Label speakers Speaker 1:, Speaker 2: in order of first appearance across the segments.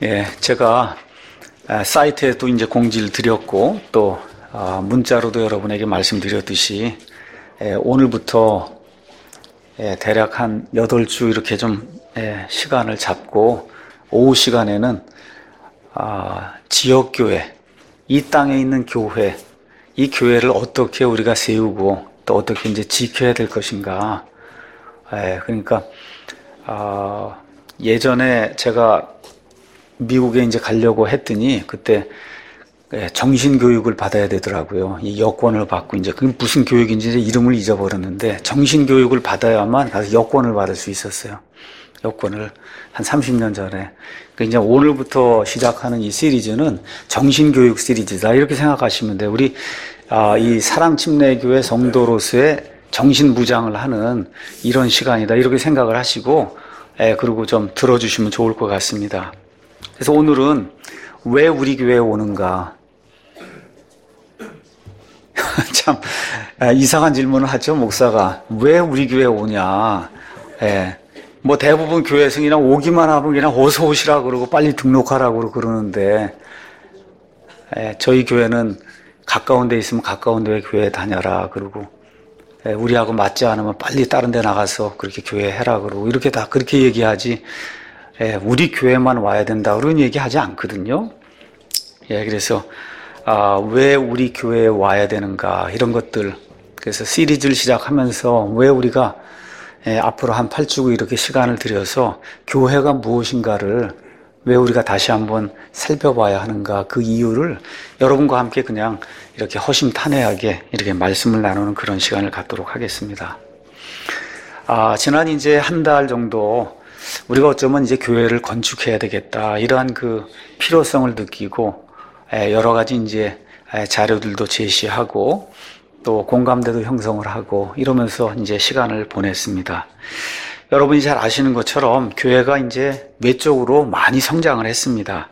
Speaker 1: 제가 사이트에도 이제 공지를 드렸고 또 문자로도 여러분에게 말씀드렸듯이 오늘부터 대략 한 8주 이렇게 좀 시간을 잡고 오후 시간에는 지역교회, 이 땅에 있는 교회, 이 교회를 어떻게 우리가 세우고 또 어떻게 이제 지켜야 될 것인가. 그러니까 예전에 제가 미국에 이제 가려고 했더니 그때 정신교육을 받아야 되더라고요. 이 여권을 받고 이제 그게 무슨 교육인지 이제 이름을 잊어버렸는데 정신교육을 받아야만 가서 여권을 받을 수 있었어요. 여권을 한 30년 전에. 그러니까 이제 오늘부터 시작하는 이 시리즈는 정신교육 시리즈다 이렇게 생각하시면 돼요. 우리 이 사랑침례교회 성도로서의 정신무장을 하는 이런 시간이다 이렇게 생각을 하시고 그리고 좀 들어주시면 좋을 것 같습니다. 그래서 오늘은 왜 우리 교회에 오는가? 참 이상한 질문을 하죠, 목사가. 왜 우리 교회에 오냐? 뭐 대부분 교회에서 그냥 오기만 하면 그냥 어서 오시라 그러고 빨리 등록하라고 그러는데 저희 교회는 가까운 데 있으면 가까운 데 교회 다녀라 그러고 우리하고 맞지 않으면 빨리 다른 데 나가서 그렇게 교회 해라 그러고 이렇게 다 그렇게 얘기하지 우리 교회만 와야 된다 그런 얘기 하지 않거든요. 그래서 왜 우리 교회에 와야 되는가 이런 것들, 그래서 시리즈를 시작하면서 왜 우리가 앞으로 한 8주 이렇게 시간을 들여서 교회가 무엇인가를 왜 우리가 다시 한번 살펴봐야 하는가, 그 이유를 여러분과 함께 그냥 이렇게 허심탄회하게 이렇게 말씀을 나누는 그런 시간을 갖도록 하겠습니다. 지난 이제 한 달 정도 우리가 어쩌면 이제 교회를 건축해야 되겠다 이러한 그 필요성을 느끼고 여러 가지 이제 자료들도 제시하고 또 공감대도 형성을 하고 이러면서 이제 시간을 보냈습니다. 여러분이 잘 아시는 것처럼 교회가 이제 외적으로 많이 성장을 했습니다.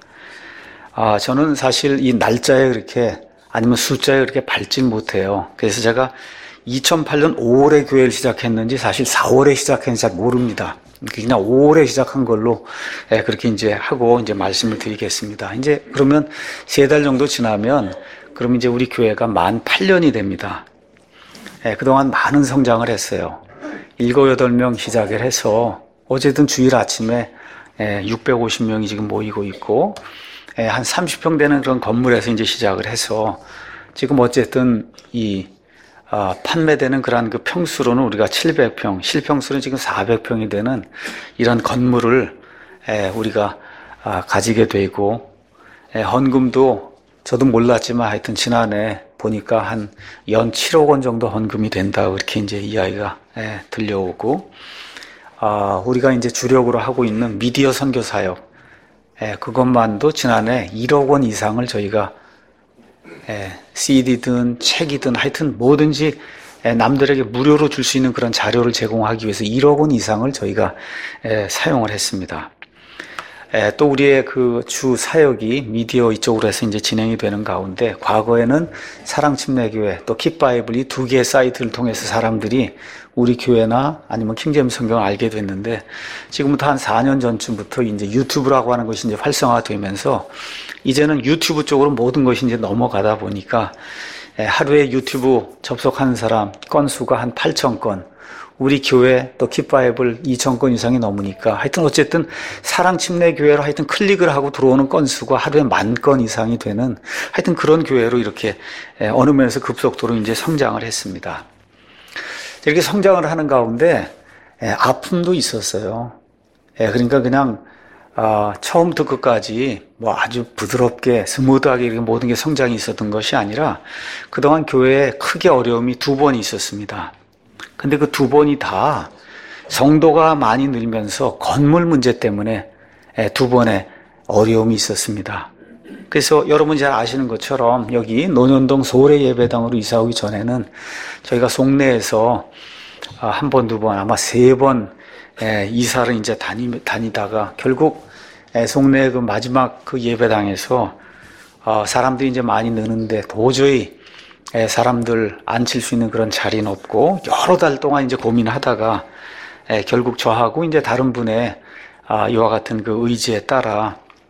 Speaker 1: 저는 사실 이 날짜에 그렇게 아니면 숫자에 그렇게 밟질 못해요. 그래서 제가 2008년 5월에 교회를 시작했는지 사실 4월에 시작했는지 잘 모릅니다. 그냥 5월에 시작한 걸로 그렇게 이제 하고 이제 말씀을 드리겠습니다. 이제 그러면 3달 정도 지나면 그럼 이제 우리 교회가 만 8년이 됩니다. 그동안 많은 성장을 했어요. 7, 8명 시작을 해서 어제든 주일 아침에 650명이 지금 모이고 있고 한 30평 되는 그런 건물에서 이제 시작을 해서 지금 어쨌든 이 판매되는 그런 그 평수로는 우리가 700평, 실평수는 지금 400평이 되는 이런 건물을 우리가 가지게 되고 헌금도 저도 몰랐지만 하여튼 지난해 보니까 한 연 7억 원 정도 헌금이 된다 그렇게 이제 이야기가 들려오고 우리가 이제 주력으로 하고 있는 미디어 선교 사역 그것만도 지난해 1억 원 이상을 저희가 CD든 책이든 하여튼 뭐든지 남들에게 무료로 줄 수 있는 그런 자료를 제공하기 위해서 1억 원 이상을 저희가 사용을 했습니다. 또 우리의 그 주 사역이 미디어 이쪽으로 해서 이제 진행이 되는 가운데 과거에는 사랑침례교회 또 킥바이블 이 2개의 사이트를 통해서 사람들이 우리 교회나 아니면 킹제임스 성경을 알게 됐는데 지금부터 한 4년 전쯤부터 이제 유튜브라고 하는 것이 이제 활성화되면서 이제는 유튜브 쪽으로 모든 것이 이제 넘어가다 보니까 하루에 유튜브 접속하는 사람 건수가 한 8,000건, 우리 교회 또 킥바이블 2,000건 이상이 넘으니까 하여튼 어쨌든 사랑침례교회로 하여튼 클릭을 하고 들어오는 건수가 하루에 10,000건 이상이 되는 하여튼 그런 교회로 이렇게 어느 면에서 급속도로 이제 성장을 했습니다. 이렇게 성장을 하는 가운데 아픔도 있었어요. 그러니까 그냥 처음부터 끝까지 뭐 아주 부드럽게 스무드하게 이렇게 모든 게 성장이 있었던 것이 아니라 그동안 교회에 크게 어려움이 2번 있었습니다. 근데 그 2번이 다 성도가 많이 늘면서 건물 문제 때문에 2번의 어려움이 있었습니다. 그래서 여러분이 잘 아시는 것처럼 여기 논현동 소래 예배당으로 이사 오기 전에는 저희가 송내에서 한 번, 2번, 아마 3번 이사를 이제 다니다가 결국 송내 그 마지막 그 예배당에서 사람들이 이제 많이 느는데 도저히 사람들 앉힐 수 있는 그런 자리는 없고 여러 달 동안 이제 고민하다가 결국 저하고 이제 다른 분의 이와 같은 그 의지에 따라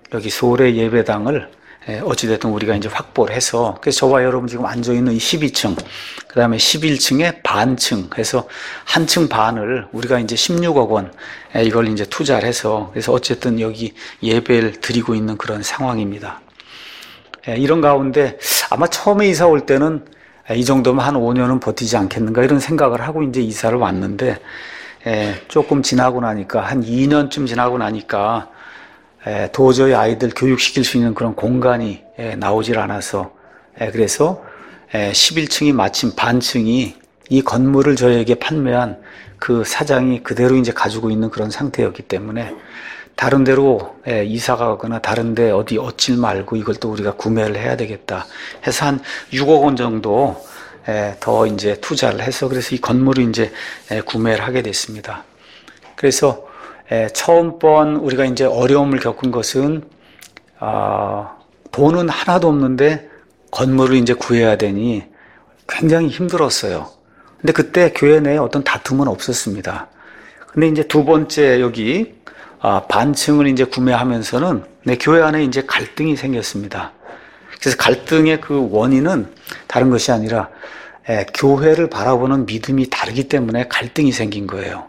Speaker 1: 여기 서울의 예배당을 어찌됐든 우리가 이제 확보를 해서, 그래서 저와 여러분 지금 앉아있는 이 12층, 그 다음에 11층에 반층 해서 한 층 반을 우리가 이제 16억 원 이걸 이제 투자를 해서, 그래서 어쨌든 여기 예배를 드리고 있는 그런 상황입니다. 이런 가운데 아마 처음에 이사 올 때는 이 정도면 한 5년은 버티지 않겠는가 이런 생각을 하고 이제 이사를 왔는데, 조금 지나고 나니까, 한 2년쯤 지나고 나니까 도저히 아이들 교육시킬 수 있는 그런 공간이 나오질 않아서, 그래서 11층이 마침 반층이 이 건물을 저에게 판매한 그 사장이 그대로 이제 가지고 있는 그런 상태였기 때문에 다른 데로 이사 가거나 다른 데 어디 얻질 말고 이걸 또 우리가 구매를 해야 되겠다 해서 한 6억 원 정도 더 이제 투자를 해서, 그래서 이 건물을 이제 구매를 하게 됐습니다. 그래서 처음 번 우리가 이제 어려움을 겪은 것은, 돈은 하나도 없는데 건물을 이제 구해야 되니 굉장히 힘들었어요. 근데 그때 교회 내에 어떤 다툼은 없었습니다. 근데 이제 두 번째 여기, 반층을 이제 구매하면서는 내 교회 안에 이제 갈등이 생겼습니다. 그래서 갈등의 그 원인은 다른 것이 아니라, 교회를 바라보는 믿음이 다르기 때문에 갈등이 생긴 거예요.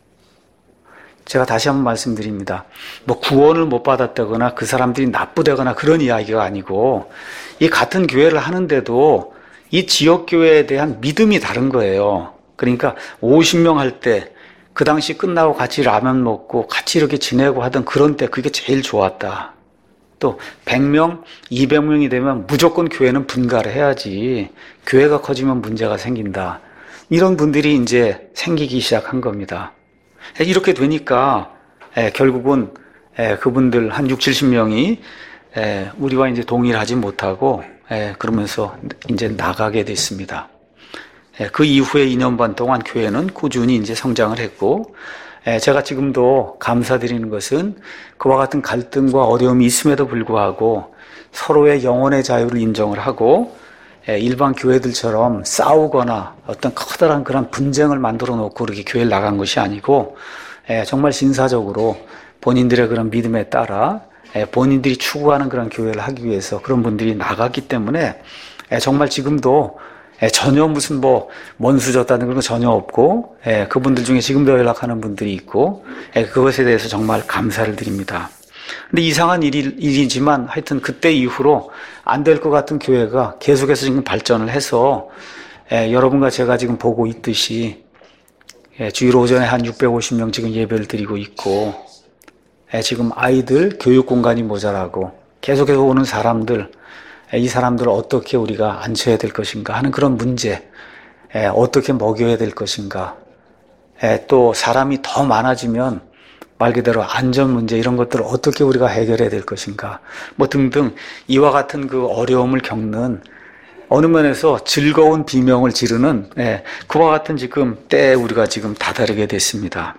Speaker 1: 제가 다시 한번 말씀드립니다. 뭐 구원을 못 받았다거나 그 사람들이 나쁘다거나 그런 이야기가 아니고, 이 같은 교회를 하는데도 이 지역교회에 대한 믿음이 다른 거예요. 그러니까 50명 할 때 그 당시 끝나고 같이 라면 먹고 같이 이렇게 지내고 하던 그런 때 그게 제일 좋았다. 또 100명, 200명이 되면 무조건 교회는 분가를 해야지, 교회가 커지면 문제가 생긴다. 이런 분들이 이제 생기기 시작한 겁니다. 이렇게 되니까 결국은 그분들 한 60, 70명이 우리와 이제 동의를 하지 못하고 그러면서 이제 나가게 됐습니다. 그 이후에 2년 반 동안 교회는 꾸준히 이제 성장을 했고, 제가 지금도 감사드리는 것은 그와 같은 갈등과 어려움이 있음에도 불구하고 서로의 영혼의 자유를 인정을 하고, 일반 교회들처럼 싸우거나 어떤 커다란 그런 분쟁을 만들어 놓고 그렇게 교회를 나간 것이 아니고, 정말 신사적으로 본인들의 그런 믿음에 따라 본인들이 추구하는 그런 교회를 하기 위해서 그런 분들이 나갔기 때문에, 정말 지금도 전혀 무슨 뭐 먼수졌다는 그런 거 전혀 없고, 그분들 중에 지금도 연락하는 분들이 있고, 그것에 대해서 정말 감사를 드립니다. 근데 이상한 일이지만 하여튼 그때 이후로 안 될 것 같은 교회가 계속해서 지금 발전을 해서, 여러분과 제가 지금 보고 있듯이 주일 오전에 한 650명 지금 예배를 드리고 있고, 지금 아이들 교육 공간이 모자라고 계속해서 오는 사람들, 이 사람들을 어떻게 우리가 앉혀야 될 것인가 하는 그런 문제, 어떻게 먹여야 될 것인가, 또 사람이 더 많아지면 말 그대로 안전 문제 이런 것들을 어떻게 우리가 해결해야 될 것인가, 뭐 등등 이와 같은 그 어려움을 겪는, 어느 면에서 즐거운 비명을 지르는 그와 같은 지금 때에 우리가 지금 다다르게 됐습니다.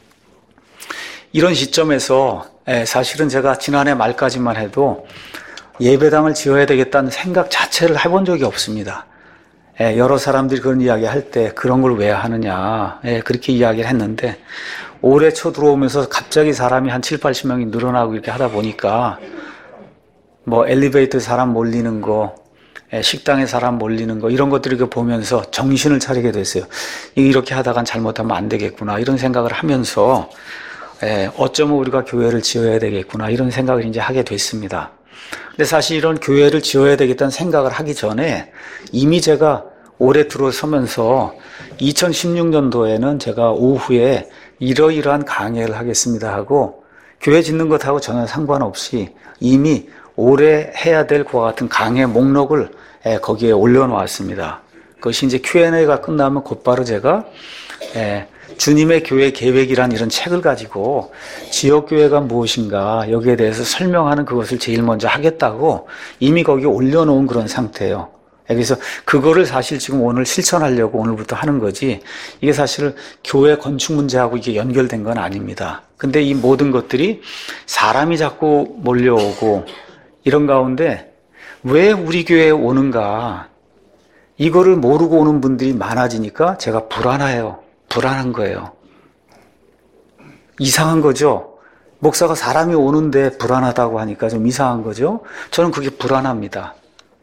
Speaker 1: 이런 시점에서 사실은 제가 지난해 말까지만 해도 예배당을 지어야 되겠다는 생각 자체를 해본 적이 없습니다. 여러 사람들이 그런 이야기 할 때 그런 걸 왜 하느냐, 그렇게 이야기를 했는데, 올해 초 들어오면서 갑자기 사람이 한 7, 80명이 늘어나고 이렇게 하다 보니까, 뭐 엘리베이터 사람 몰리는 거, 식당에 사람 몰리는 거, 이런 것들을 보면서 정신을 차리게 됐어요. 이렇게 하다간 잘못하면 안 되겠구나, 이런 생각을 하면서, 어쩌면 우리가 교회를 지어야 되겠구나, 이런 생각을 이제 하게 됐습니다. 근데 사실 이런 교회를 지어야 되겠다는 생각을 하기 전에 이미 제가 올해 들어서면서 2016년도에는 제가 오후에 이러이러한 강의를 하겠습니다 하고, 교회 짓는 것하고 전혀 상관없이 이미 올해 해야 될 그와 같은 강의 목록을 거기에 올려놓았습니다. 그것이 이제 Q&A가 끝나면 곧바로 제가 주님의 교회 계획이란 이런 책을 가지고 지역교회가 무엇인가 여기에 대해서 설명하는 그것을 제일 먼저 하겠다고 이미 거기에 올려놓은 그런 상태예요. 그래서 그거를 사실 지금 오늘 실천하려고 오늘부터 하는 거지, 이게 사실 교회 건축 문제하고 이게 연결된 건 아닙니다. 근데 이 모든 것들이 사람이 자꾸 몰려오고 이런 가운데 왜 우리 교회에 오는가, 이거를 모르고 오는 분들이 많아지니까 제가 불안한 거예요. 이상한 거죠. 목사가 사람이 오는데 불안하다고 하니까 좀 이상한 거죠. 저는 그게 불안합니다.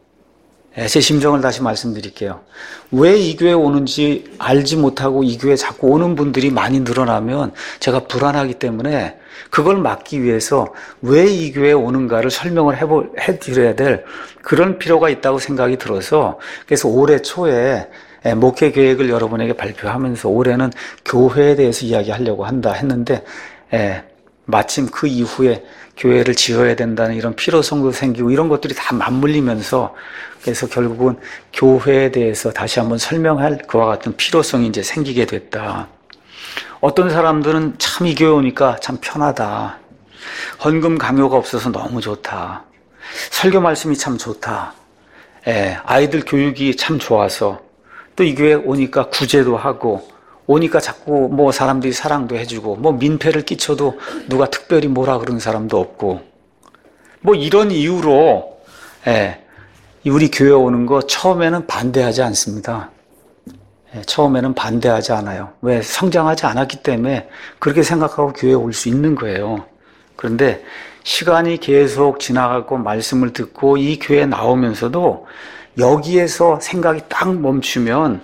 Speaker 1: 제 심정을 다시 말씀드릴게요. 왜 이 교회에 오는지 알지 못하고 이 교회에 자꾸 오는 분들이 많이 늘어나면 제가 불안하기 때문에 그걸 막기 위해서 왜 이 교회에 오는가를 설명을 해드려야 될 그런 필요가 있다고 생각이 들어서, 그래서 올해 초에 목회 계획을 여러분에게 발표하면서 올해는 교회에 대해서 이야기하려고 한다 했는데, 마침 그 이후에 교회를 지어야 된다는 이런 필요성도 생기고 이런 것들이 다 맞물리면서, 그래서 결국은 교회에 대해서 다시 한번 설명할 그와 같은 필요성이 이제 생기게 됐다. 어떤 사람들은 참 이 교회 오니까 참 편하다. 헌금 강요가 없어서 너무 좋다. 설교 말씀이 참 좋다. 아이들 교육이 참 좋아서 또 이 교회 오니까 구제도 하고 오니까 자꾸 뭐 사람들이 사랑도 해주고 뭐 민폐를 끼쳐도 누가 특별히 뭐라 그러는 사람도 없고 뭐 이런 이유로 우리 교회 오는 거 처음에는 반대하지 않습니다. 처음에는 반대하지 않아요. 왜? 성장하지 않았기 때문에 그렇게 생각하고 교회에 올 수 있는 거예요. 그런데 시간이 계속 지나가고 말씀을 듣고 이 교회에 나오면서도 여기에서 생각이 딱 멈추면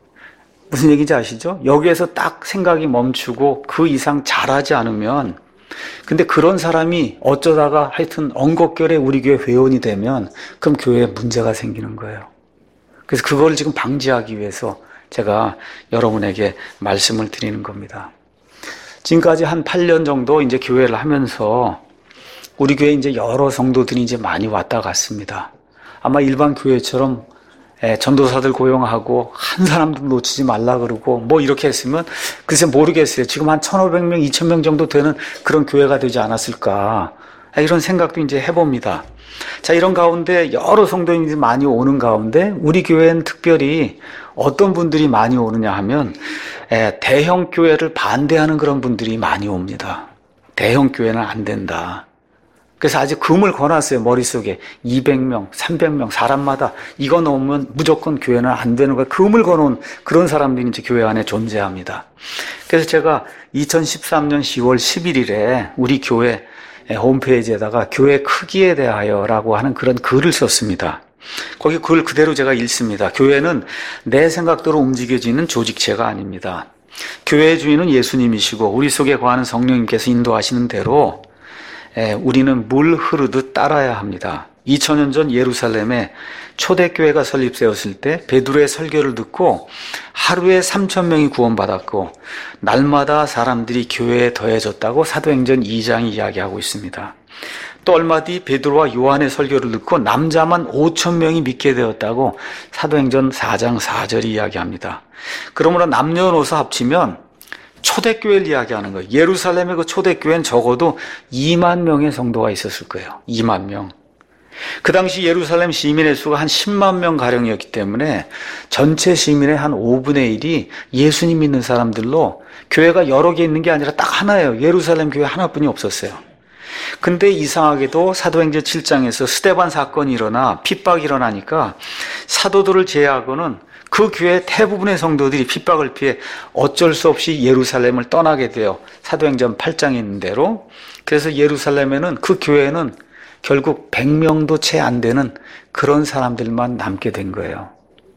Speaker 1: 무슨 얘기인지 아시죠? 여기에서 딱 생각이 멈추고 그 이상 잘하지 않으면, 근데 그런 사람이 어쩌다가 하여튼 엉겁결에 우리 교회 회원이 되면 그럼 교회에 문제가 생기는 거예요. 그래서 그걸 지금 방지하기 위해서 제가 여러분에게 말씀을 드리는 겁니다. 지금까지 한 8년 정도 이제 교회를 하면서 우리 교회에 이제 여러 성도들이 이제 많이 왔다 갔습니다. 아마 일반 교회처럼 전도사들 고용하고 한 사람도 놓치지 말라 그러고 뭐 이렇게 했으면 글쎄 모르겠어요. 지금 한 1,500명, 2,000명 정도 되는 그런 교회가 되지 않았을까. 이런 생각도 이제 해봅니다. 자, 이런 가운데 여러 성도님들이 많이 오는 가운데 우리 교회는 특별히 어떤 분들이 많이 오느냐 하면 대형 교회를 반대하는 그런 분들이 많이 옵니다. 대형 교회는 안 된다. 그래서 아직 금을 거놨어요. 머릿속에 200명, 300명 사람마다 이거 넘으면 무조건 교회는 안 되는 거예요. 금을 거놓은 그런 사람들이 이제 교회 안에 존재합니다. 그래서 제가 2013년 10월 11일에 우리 교회 홈페이지에다가 교회 크기에 대하여라고 하는 그런 글을 썼습니다. 거기 글 그대로 제가 읽습니다. 교회는 내 생각대로 움직여지는 조직체가 아닙니다. 교회의 주인은 예수님이시고 우리 속에 거하는 성령님께서 인도하시는 대로 우리는 물 흐르듯 따라야 합니다. 2000년 전 예루살렘에 초대교회가 설립되었을 때 베드로의 설교를 듣고 하루에 3,000명이 구원받았고 날마다 사람들이 교회에 더해졌다고 사도행전 2장이 이야기하고 있습니다. 또 얼마 뒤 베드로와 요한의 설교를 듣고 남자만 5,000명이 믿게 되었다고 사도행전 4장 4절이 이야기합니다. 그러므로 남녀노소 합치면 초대교회를 이야기하는 거예요. 예루살렘의 그 초대교회는 적어도 2만 명의 성도가 있었을 거예요. 2만 명. 그 당시 예루살렘 시민의 수가 한 10만 명 가량이었기 때문에 전체 시민의 한 5분의 1이 예수님 믿는 사람들로 교회가 여러 개 있는 게 아니라 딱 하나예요. 예루살렘 교회 하나뿐이 없었어요. 근데 이상하게도 사도행전 7장에서 스데반 사건이 일어나 핍박이 일어나니까 사도들을 제외하고는 그 교회 대부분의 성도들이 핍박을 피해 어쩔 수 없이 예루살렘을 떠나게 돼요. 사도행전 8장에 있는 대로. 그래서 예루살렘에는 그 교회는 결국 100명도 채 안 되는 그런 사람들만 남게 된 거예요.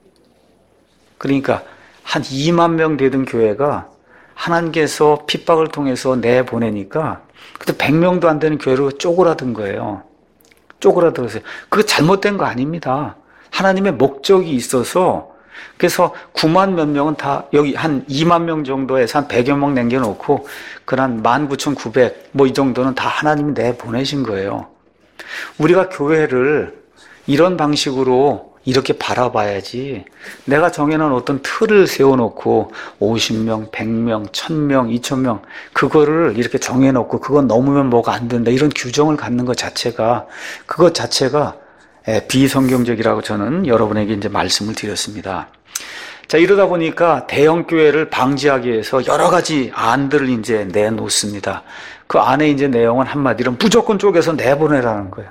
Speaker 1: 그러니까 한 2만 명 되던 교회가 하나님께서 핍박을 통해서 내보내니까 그때 100명도 안 되는 교회로 쪼그라든 거예요. 쪼그라들었어요. 그거 잘못된 거 아닙니다. 하나님의 목적이 있어서 그래서 9만 몇 명은 다 여기 한 2만 명 정도에서 한 100여 명 남겨놓고 그한 19,900 뭐 이 정도는 다 하나님이 내보내신 거예요. 우리가 교회를 이런 방식으로 이렇게 바라봐야지 내가 정해놓은 어떤 틀을 세워놓고 50명, 100명, 1000명, 2000명 그거를 이렇게 정해놓고 그건 넘으면 뭐가 안 된다 이런 규정을 갖는 것 자체가 그것 자체가 비성경적이라고 저는 여러분에게 이제 말씀을 드렸습니다. 자, 이러다 보니까 대형 교회를 방지하기 위해서 여러 가지 안들을 이제 내놓습니다. 그 안에 이제 내용은 한마디로 무조건 쪼개서 내보내라는 거예요.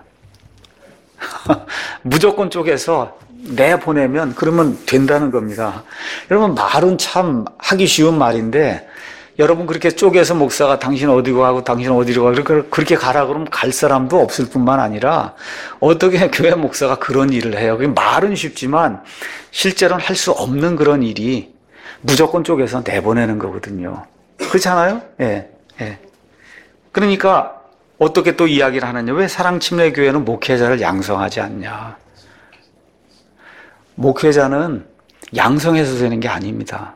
Speaker 1: 무조건 쪼개서 내보내면 그러면 된다는 겁니다. 여러분 말은 참 하기 쉬운 말인데 여러분 그렇게 쪼개서 목사가 당신 어디로 가고 당신 어디로 가고 그렇게 가라 그러면 갈 사람도 없을 뿐만 아니라 어떻게 교회 목사가 그런 일을 해요? 그게 말은 쉽지만 실제로는 할 수 없는 그런 일이 무조건 쪼개서 내보내는 거거든요. 그렇잖아요? 예, 예. 그러니까 어떻게 또 이야기를 하느냐? 왜 사랑침례교회는 목회자를 양성하지 않냐? 목회자는 양성해서 되는 게 아닙니다.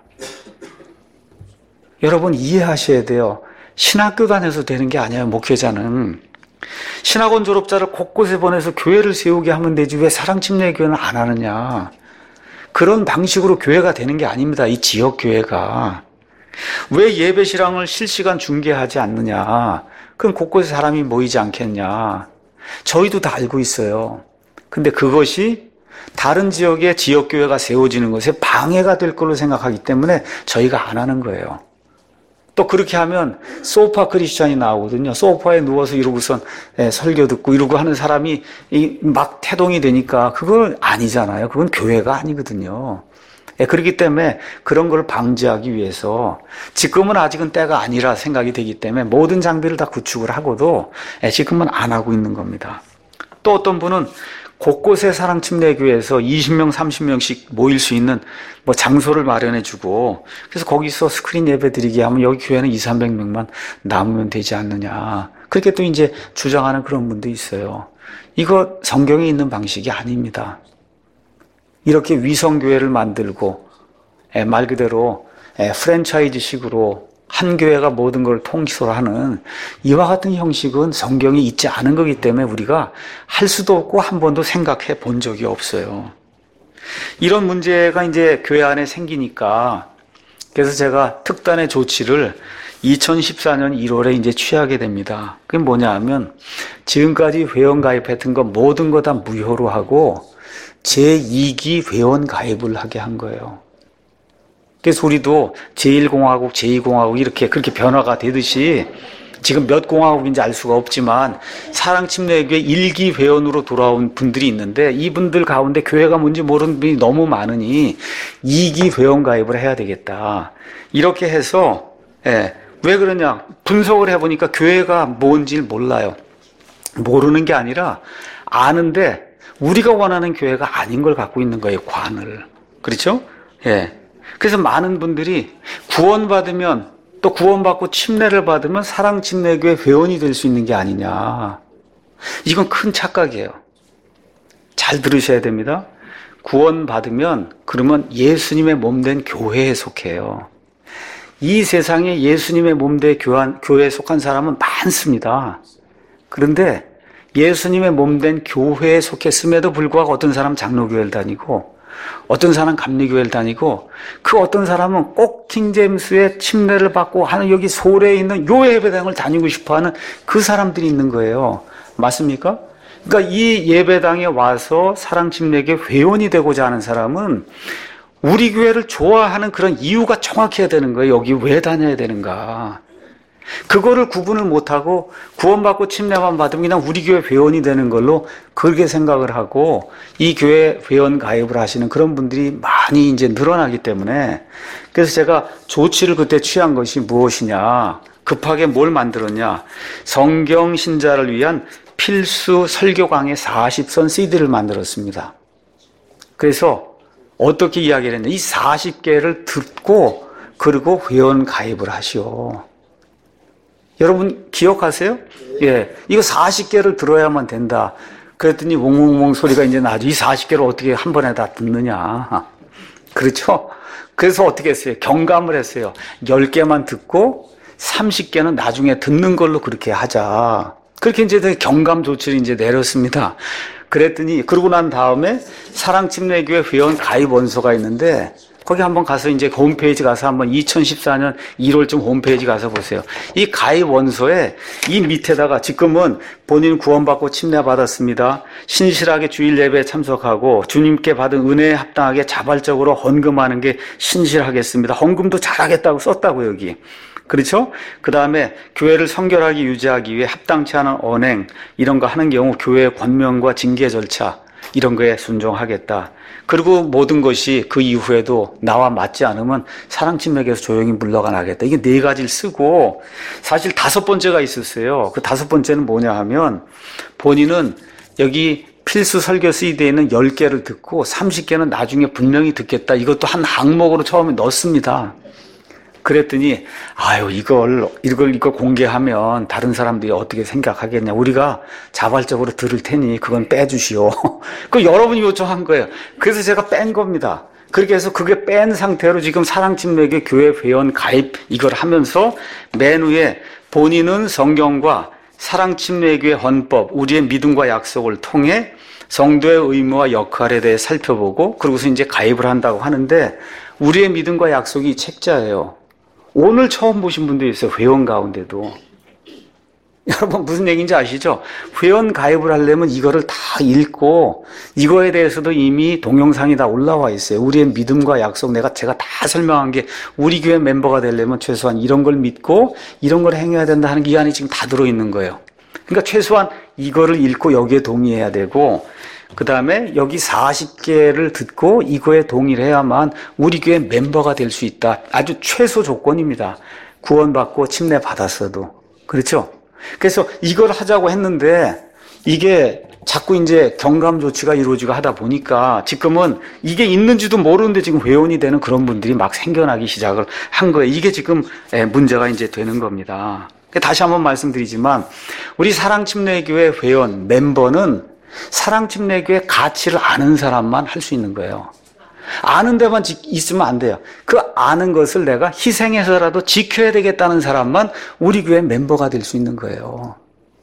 Speaker 1: 여러분 이해하셔야 돼요. 신학교 다녀서 되는 게 아니에요. 목회자는. 신학원 졸업자를 곳곳에 보내서 교회를 세우게 하면 되지 왜 사랑침례교회는 안 하느냐. 그런 방식으로 교회가 되는 게 아닙니다. 이 지역교회가. 왜 예배실황을 실시간 중계하지 않느냐. 그럼 곳곳에 사람이 모이지 않겠냐. 저희도 다 알고 있어요. 근데 그것이 다른 지역에 지역교회가 세워지는 것에 방해가 될 걸로 생각하기 때문에 저희가 안 하는 거예요. 또 그렇게 하면 소파 크리스찬이 나오거든요. 소파에 누워서 이러고선 설교 듣고 이러고 하는 사람이 막 태동이 되니까 그건 아니잖아요. 그건 교회가 아니거든요. 그렇기 때문에 그런 걸 방지하기 위해서 지금은 아직은 때가 아니라 생각이 되기 때문에 모든 장비를 다 구축을 하고도 지금은 안 하고 있는 겁니다. 또 어떤 분은 곳곳에 사랑침례교회에서 20명, 30명씩 모일 수 있는 뭐 장소를 마련해주고 그래서 거기서 스크린 예배 드리게 하면 여기 교회는 200~300명만 남으면 되지 않느냐. 그렇게 또 이제 주장하는 그런 분도 있어요. 이거 성경에 있는 방식이 아닙니다. 이렇게 위성교회를 만들고 말 그대로 프랜차이즈식으로 한 교회가 모든 걸 통솔 하는 이와 같은 형식은 성경에 있지 않은 거기 때문에 우리가 할 수도 없고 한 번도 생각해 본 적이 없어요. 이런 문제가 이제 교회 안에 생기니까 그래서 제가 특단의 조치를 2014년 1월에 이제 취하게 됩니다. 그게 뭐냐 하면 지금까지 회원 가입했던 거 모든 거 다 무효로 하고 제2기 회원 가입을 하게 한 거예요. 그래서 우리도 제1공화국, 제2공화국 이렇게 그렇게 변화가 되듯이 지금 몇 공화국인지 알 수가 없지만 사랑침례교회 1기 회원으로 돌아온 분들이 있는데 이분들 가운데 교회가 뭔지 모르는 분이 너무 많으니 2기 회원 가입을 해야 되겠다. 이렇게 해서 왜 그러냐? 분석을 해보니까 교회가 뭔지 몰라요. 모르는 게 아니라 아는데 우리가 원하는 교회가 아닌 걸 갖고 있는 거예요. 관을. 그렇죠? 그래서 많은 분들이 구원받으면 또 구원받고 침례를 받으면 사랑침례교회 회원이 될 수 있는 게 아니냐. 이건 큰 착각이에요. 잘 들으셔야 됩니다. 구원받으면 그러면 예수님의 몸된 교회에 속해요. 이 세상에 예수님의 몸된 교회에 속한 사람은 많습니다. 그런데 예수님의 몸된 교회에 속했음에도 불구하고 어떤 사람은 장로교회를 다니고 어떤 사람은 감리교회를 다니고 그 어떤 사람은 꼭 킹제임스의 침례를 받고 하는 여기 소래에 있는 요 예배당을 다니고 싶어하는 그 사람들이 있는 거예요. 맞습니까? 그러니까 이 예배당에 와서 사랑침례교회 회원이 되고자 하는 사람은 우리 교회를 좋아하는 그런 이유가 정확해야 되는 거예요. 여기 왜 다녀야 되는가. 그거를 구분을 못하고 구원받고 침례만 받으면 그냥 우리 교회 회원이 되는 걸로 그렇게 생각을 하고 이 교회 회원 가입을 하시는 그런 분들이 많이 이제 늘어나기 때문에 그래서 제가 조치를 그때 취한 것이 무엇이냐. 급하게 뭘 만들었냐. 성경 신자를 위한 필수 설교 강의 40선 CD를 만들었습니다. 그래서 어떻게 이야기를 했냐. 이 40개를 듣고 그리고 회원 가입을 하시오. 여러분 기억하세요? 이거 40개를 들어야만 된다. 그랬더니 웡웡웡 소리가 이제 나죠. 이 40개를 어떻게 한 번에 다 듣느냐. 그렇죠? 그래서 어떻게 했어요? 경감을 했어요. 10개만 듣고 30개는 나중에 듣는 걸로 그렇게 하자. 그렇게 이제 경감 조치를 이제 내렸습니다. 그랬더니 그러고 난 다음에 사랑침례교회 회원 가입 원서가 있는데 거기 한번 가서 이제 홈페이지 가서 한번 2014년 1월쯤 홈페이지 가서 보세요. 이 가입 원서에 이 밑에다가 지금은 본인 구원받고 침례받았습니다. 신실하게 주일 예배에 참석하고 주님께 받은 은혜에 합당하게 자발적으로 헌금하는 게 신실하겠습니다. 헌금도 잘하겠다고 썼다고 여기. 그렇죠? 그 다음에 교회를 성결하게 유지하기 위해 합당치 않은 언행 이런 거 하는 경우 교회의 권면과 징계 절차 이런 거에 순종하겠다. 그리고 모든 것이 그 이후에도 나와 맞지 않으면 사랑침맥에서 조용히 물러가 나겠다. 이게 네 가지를 쓰고 사실 다섯 번째가 있었어요. 그 다섯 번째는 뭐냐 하면 본인은 여기 필수 설교 CD에는 10개를 듣고 30개는 나중에 분명히 듣겠다. 이것도 한 항목으로 처음에 넣습니다. 그랬더니 이걸 공개하면 다른 사람들이 어떻게 생각하겠냐. 우리가 자발적으로 들을 테니 그건 빼주시오. 그 여러분이 요청한 거예요. 그래서 제가 뺀 겁니다. 그렇게 해서 그게 뺀 상태로 지금 사랑침맥의 교회 회원 가입 이걸 하면서 맨 위에 본인은 성경과 사랑침맥의 헌법, 우리의 믿음과 약속을 통해 성도의 의무와 역할에 대해 살펴보고 그러고서 이제 가입을 한다고 하는데 우리의 믿음과 약속이 이 책자예요. 오늘 처음 보신 분도 있어요. 회원 가운데도. 여러분 무슨 얘기인지 아시죠? 회원 가입을 하려면 이거를 다 읽고 이거에 대해서도 이미 동영상이 다 올라와 있어요. 우리의 믿음과 약속 제가 다 설명한 게 우리 교회 멤버가 되려면 최소한 이런 걸 믿고 이런 걸 행해야 된다 하는 기한이 지금 다 들어있는 거예요. 그러니까 최소한 이거를 읽고 여기에 동의해야 되고 그 다음에 여기 40개를 듣고 이거에 동의를 해야만 우리 교회 멤버가 될 수 있다. 아주 최소 조건입니다. 구원받고 침례 받았어도. 그렇죠? 그래서 이걸 하자고 했는데 이게 자꾸 이제 경감 조치가 이루어지고 하다 보니까 지금은 이게 있는지도 모르는데 지금 회원이 되는 그런 분들이 막 생겨나기 시작을 한 거예요. 이게 지금 문제가 이제 되는 겁니다. 다시 한번 말씀드리지만 우리 사랑침례교회 회원 멤버는 사랑침례교회 가치를 아는 사람만 할 수 있는 거예요. 아는 데만 있으면 안 돼요. 그 아는 것을 내가 희생해서라도 지켜야 되겠다는 사람만 우리 교회 멤버가 될 수 있는 거예요.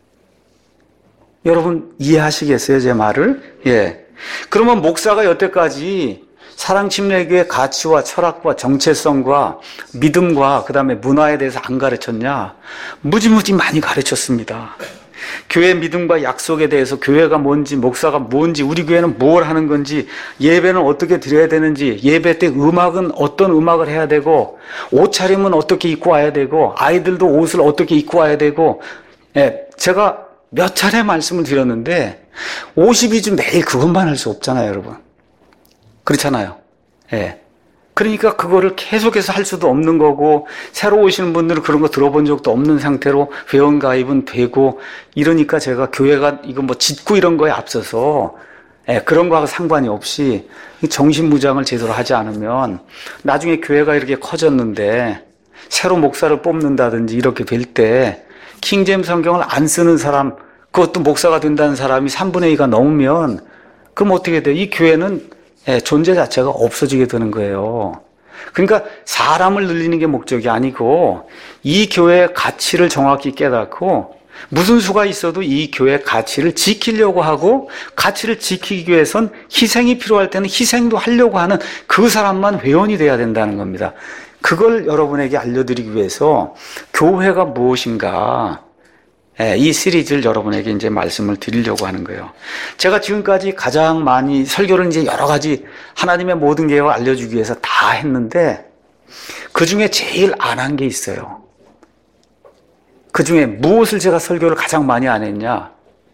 Speaker 1: 여러분 이해하시겠어요, 제 말을? 예. 그러면 목사가 여태까지 사랑침례교회 가치와 철학과 정체성과 믿음과 그 다음에 문화에 대해서 안 가르쳤냐? 무지무지 많이 가르쳤습니다. 교회 믿음과 약속에 대해서 교회가 뭔지 목사가 뭔지 우리 교회는 뭘 하는 건지 예배는 어떻게 드려야 되는지 예배 때 음악은 어떤 음악을 해야 되고 옷차림은 어떻게 입고 와야 되고 아이들도 옷을 어떻게 입고 와야 되고 제가 몇 차례 말씀을 드렸는데 50이주 매일 그것만 할 수 없잖아요, 여러분. 그렇잖아요. 그러니까 그거를 계속해서 할 수도 없는 거고 새로 오시는 분들은 그런 거 들어본 적도 없는 상태로 회원 가입은 되고 이러니까 제가 교회가 이거 뭐 짓고 이런 거에 앞서서 그런 거하고 상관이 없이 정신무장을 제대로 하지 않으면 나중에 교회가 이렇게 커졌는데 새로 목사를 뽑는다든지 이렇게 될 때 킹제임스 성경을 안 쓰는 사람 그것도 목사가 된다는 사람이 3분의 2가 넘으면 그럼 어떻게 돼요? 이 교회는 존재 자체가 없어지게 되는 거예요. 그러니까 사람을 늘리는 게 목적이 아니고 이 교회의 가치를 정확히 깨닫고 무슨 수가 있어도 이 교회의 가치를 지키려고 하고 가치를 지키기 위해선 희생이 필요할 때는 희생도 하려고 하는 그 사람만 회원이 돼야 된다는 겁니다. 그걸 여러분에게 알려드리기 위해서 교회가 무엇인가 이 시리즈를 여러분에게 이제 말씀을 드리려고 하는 거예요. 제가 지금까지 가장 많이 설교를 이제 여러 가지 하나님의 모든 계획을 알려주기 위해서 다 했는데 그 중에 제일 안 한 게 있어요. 그 중에 무엇을 제가 설교를 가장 많이 안 했냐?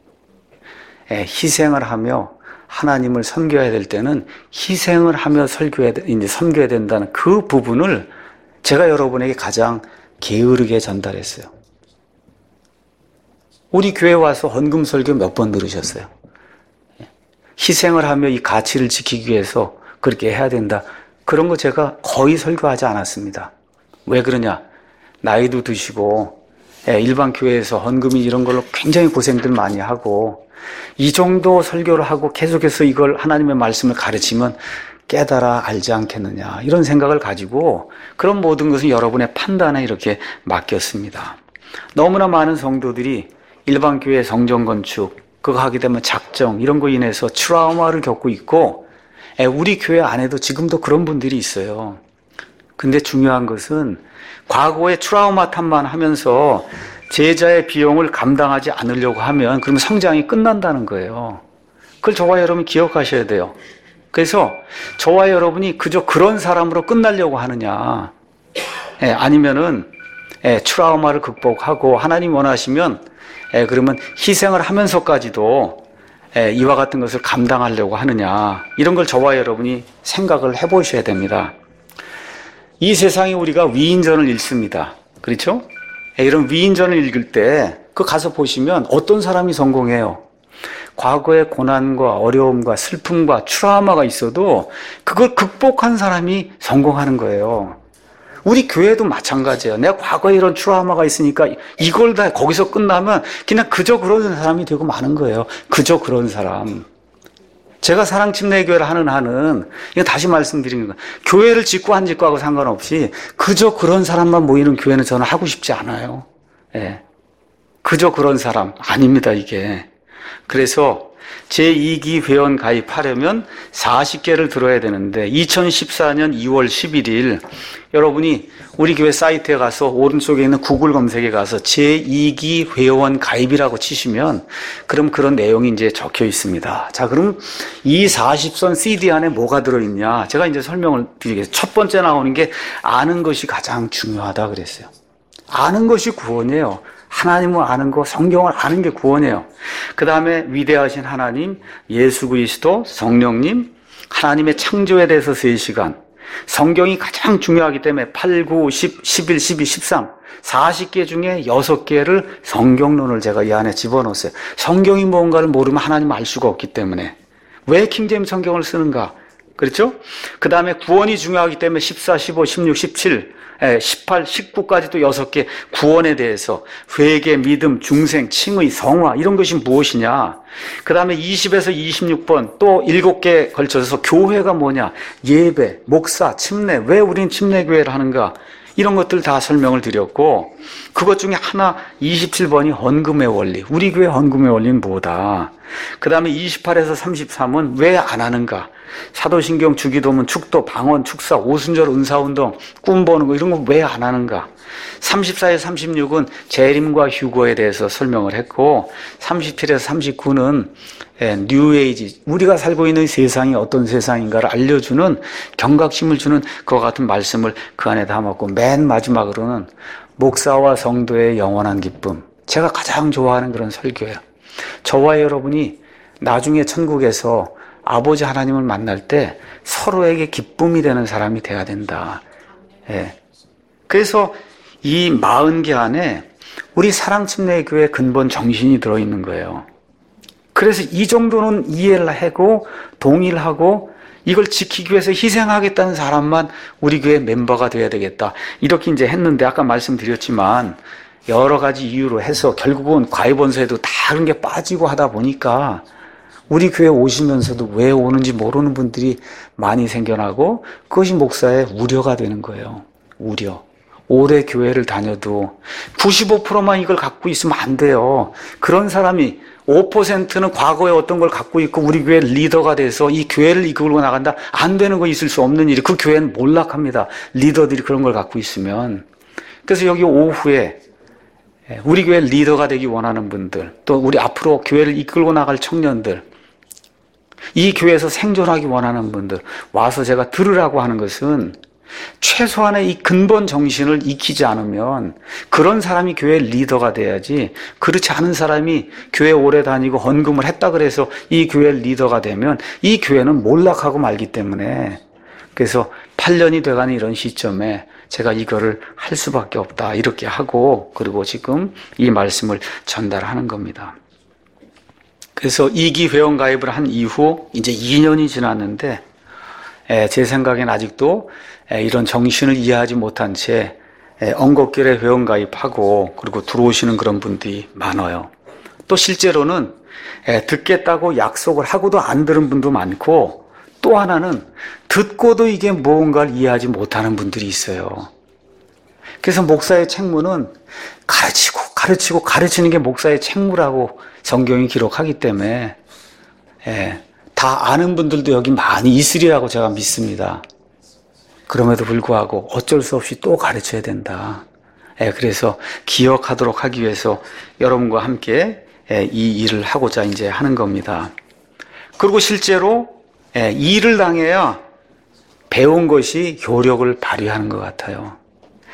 Speaker 1: 희생을 하며 하나님을 섬겨야 될 때는 희생을 하며 섬겨야 된다는 그 부분을 제가 여러분에게 가장 게으르게 전달했어요. 우리 교회 와서 헌금 설교 몇 번 들으셨어요? 희생을 하며 이 가치를 지키기 위해서 그렇게 해야 된다. 그런 거 제가 거의 설교하지 않았습니다. 왜 그러냐? 나이도 드시고 일반 교회에서 헌금이 이런 걸로 굉장히 고생들 많이 하고 이 정도 설교를 하고 계속해서 이걸 하나님의 말씀을 가르치면 깨달아 알지 않겠느냐 이런 생각을 가지고 그런 모든 것은 여러분의 판단에 이렇게 맡겼습니다. 너무나 많은 성도들이 일반 교회 성전 건축, 그거 하게 되면 작정, 이런 거 인해서 트라우마를 겪고 있고, 우리 교회 안에도 지금도 그런 분들이 있어요. 근데 중요한 것은 과거에 트라우마 탓만 하면서 제자의 비용을 감당하지 않으려고 하면 그러면 성장이 끝난다는 거예요. 그걸 저와 여러분이 기억하셔야 돼요. 그래서 저와 여러분이 그저 그런 사람으로 끝나려고 하느냐, 아니면은 트라우마를 극복하고 하나님 원하시면 그러면 희생을 하면서까지도 이와 같은 것을 감당하려고 하느냐, 이런 걸 저와 여러분이 생각을 해보셔야 됩니다. 이 세상에 우리가 위인전을 읽습니다. 그렇죠? 이런 위인전을 읽을 때 그 가서 보시면 어떤 사람이 성공해요? 과거의 고난과 어려움과 슬픔과 트라우마가 있어도 그걸 극복한 사람이 성공하는 거예요. 우리 교회도 마찬가지예요. 내가 과거에 이런 트라우마가 있으니까 이걸 다 거기서 끝나면 그냥 그저 그런 사람이 되고 마는 거예요. 그저 그런 사람. 제가 사랑침례교회를 하는 한은, 이거 다시 말씀드리는 거예요. 교회를 짓고 안 짓고 하고 상관없이 그저 그런 사람만 모이는 교회는 저는 하고 싶지 않아요. 예. 그저 그런 사람 아닙니다, 이게. 그래서 제2기 회원 가입하려면 40개를 들어야 되는데 2014년 2월 11일 여러분이 우리 교회 사이트에 가서 오른쪽에 있는 구글 검색에 가서 제2기 회원 가입이라고 치시면 그럼 그런 내용이 이제 적혀 있습니다. 자, 그럼 이 40선 CD 안에 뭐가 들어있냐? 제가 이제 설명을 드리겠습니다. 첫 번째 나오는 게 아는 것이 가장 중요하다 그랬어요. 아는 것이 구원이에요. 하나님을 아는 거, 성경을 아는 게 구원이에요. 그 다음에 위대하신 하나님, 예수 그리스도, 성령님, 하나님의 창조에 대해서 3시간. 성경이 가장 중요하기 때문에 8, 9, 10, 11, 12, 13, 40개 중에 6개를 성경론을 제가 이 안에 집어넣었어요. 성경이 뭔가를 모르면 하나님 알 수가 없기 때문에. 왜 킹제임스 성경을 쓰는가? 그렇죠? 그 다음에 구원이 중요하기 때문에 14, 15, 16, 17, 18, 19까지도 6개 구원에 대해서 회개, 믿음, 중생, 칭의, 성화 이런 것이 무엇이냐. 그 다음에 20에서 26번 또 7개에 걸쳐서 교회가 뭐냐. 예배, 목사, 침례. 왜 우리는 침례교회를 하는가. 이런 것들 다 설명을 드렸고 그것 중에 하나 27번이 헌금의 원리. 우리 교회 헌금의 원리는 뭐다. 그 다음에 28에서 33은 왜 안 하는가. 사도신경, 주기도문, 축도, 방언, 축사, 오순절, 은사운동, 꿈 보는 거 이런 거 왜 안 하는가. 34에서 36은 재림과 휴거에 대해서 설명을 했고 37에서 39는 뉴에이지, 우리가 살고 있는 세상이 어떤 세상인가를 알려주는 경각심을 주는 그와 같은 말씀을 그 안에 담았고 맨 마지막으로는 목사와 성도의 영원한 기쁨. 제가 가장 좋아하는 그런 설교예요. 저와 여러분이 나중에 천국에서 아버지 하나님을 만날 때 서로에게 기쁨이 되는 사람이 돼야 된다. 예. 그래서 이 40개 안에 우리 사랑침례교회 근본 정신이 들어있는 거예요. 그래서 이 정도는 이해를 하고 동일하고 이걸 지키기 위해서 희생하겠다는 사람만 우리 교회 멤버가 돼야 되겠다. 이렇게 이제 했는데 아까 말씀드렸지만 여러 가지 이유로 해서 결국은 가입원서에도 다 그런 게 빠지고 하다 보니까 우리 교회 오시면서도 왜 오는지 모르는 분들이 많이 생겨나고 그것이 목사의 우려가 되는 거예요. 우려. 오래 교회를 다녀도 95%만 이걸 갖고 있으면 안 돼요. 그런 사람이 5%는 과거에 어떤 걸 갖고 있고 우리 교회 리더가 돼서 이 교회를 이끌고 나간다. 안 되는 거 있을 수 없는 일이. 그 교회는 몰락합니다. 리더들이 그런 걸 갖고 있으면. 그래서 여기 오후에 우리 교회 리더가 되기 원하는 분들, 또 우리 앞으로 교회를 이끌고 나갈 청년들, 이 교회에서 생존하기 원하는 분들 와서 제가 들으라고 하는 것은 최소한의 이 근본 정신을 익히지 않으면 그런 사람이 교회 리더가 돼야지, 그렇지 않은 사람이 교회 오래 다니고 헌금을 했다 그래서 이 교회 리더가 되면 이 교회는 몰락하고 말기 때문에, 그래서 8년이 돼가는 이런 시점에 제가 이거를 할 수밖에 없다 이렇게 하고, 그리고 지금 이 말씀을 전달하는 겁니다. 그래서 2기 회원 가입을 한 이후 이제 2년이 지났는데 제 생각엔 아직도 이런 정신을 이해하지 못한 채 엉겁결에 회원 가입하고 그리고 들어오시는 그런 분들이 많아요. 또 실제로는 듣겠다고 약속을 하고도 안 들은 분도 많고, 또 하나는 듣고도 이게 무언가를 이해하지 못하는 분들이 있어요. 그래서 목사의 책무는 가르치고 가르치는 게 목사의 책무라고 성경이 기록하기 때문에 다 아는 분들도 여기 많이 있으리라고 제가 믿습니다. 그럼에도 불구하고 어쩔 수 없이 또 가르쳐야 된다. 그래서 기억하도록 하기 위해서 여러분과 함께 이 일을 하고자 이제 하는 겁니다. 그리고 실제로 일을 당해야 배운 것이 효력을 발휘하는 것 같아요.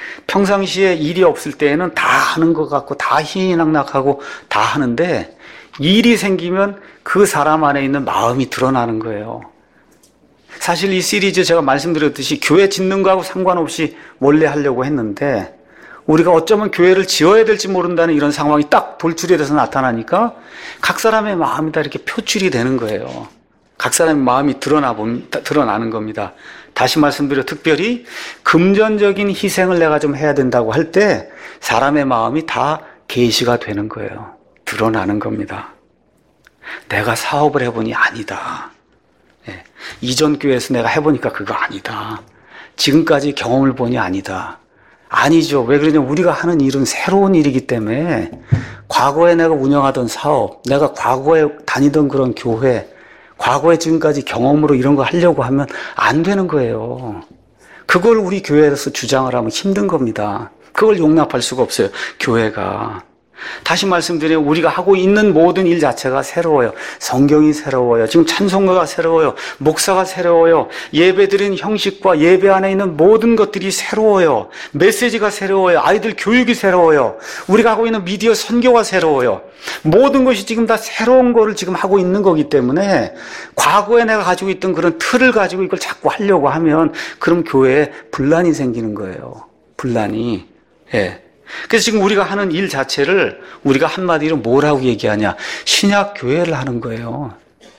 Speaker 1: 평상시에 일이 없을 때에는 다 하는 것 같고 다 희희낙낙하고 다 하는데 일이 생기면 그 사람 안에 있는 마음이 드러나는 거예요. 사실 이 시리즈 제가 말씀드렸듯이 교회 짓는 거하고 상관없이 원래 하려고 했는데 우리가 어쩌면 교회를 지어야 될지 모른다는 이런 상황이 딱 돌출이 돼서 나타나니까 각 사람의 마음이 다 이렇게 표출이 되는 거예요. 각 사람의 마음이 드러나는 겁니다. 다시 말씀드려 특별히 금전적인 희생을 내가 좀 해야 된다고 할 때 사람의 마음이 다 계시가 되는 거예요. 드러나는 겁니다. 내가 사업을 해보니 아니다. 예. 이전 교회에서 내가 해보니까 그거 아니다. 지금까지 경험을 보니 아니다. 아니죠. 왜 그러냐면 우리가 하는 일은 새로운 일이기 때문에 과거에 내가 운영하던 사업, 내가 과거에 다니던 그런 교회, 과거에 지금까지 경험으로 이런 거 하려고 하면 안 되는 거예요. 그걸 우리 교회에서 주장을 하면 힘든 겁니다. 그걸 용납할 수가 없어요. 교회가. 다시 말씀드리면 우리가 하고 있는 모든 일 자체가 새로워요. 성경이 새로워요. 지금 찬송가가 새로워요. 목사가 새로워요. 예배드리는 형식과 예배 안에 있는 모든 것들이 새로워요. 메시지가 새로워요. 아이들 교육이 새로워요. 우리가 하고 있는 미디어 선교가 새로워요. 모든 것이 지금 다 새로운 거를 지금 하고 있는 거기 때문에 과거에 내가 가지고 있던 그런 틀을 가지고 이걸 자꾸 하려고 하면 그럼 교회에 분란이 생기는 거예요. 분란이. 예. 그래서 지금 우리가 하는 일 자체를 우리가 한마디로 뭐라고 얘기하냐? 신약교회를 하는 거예요.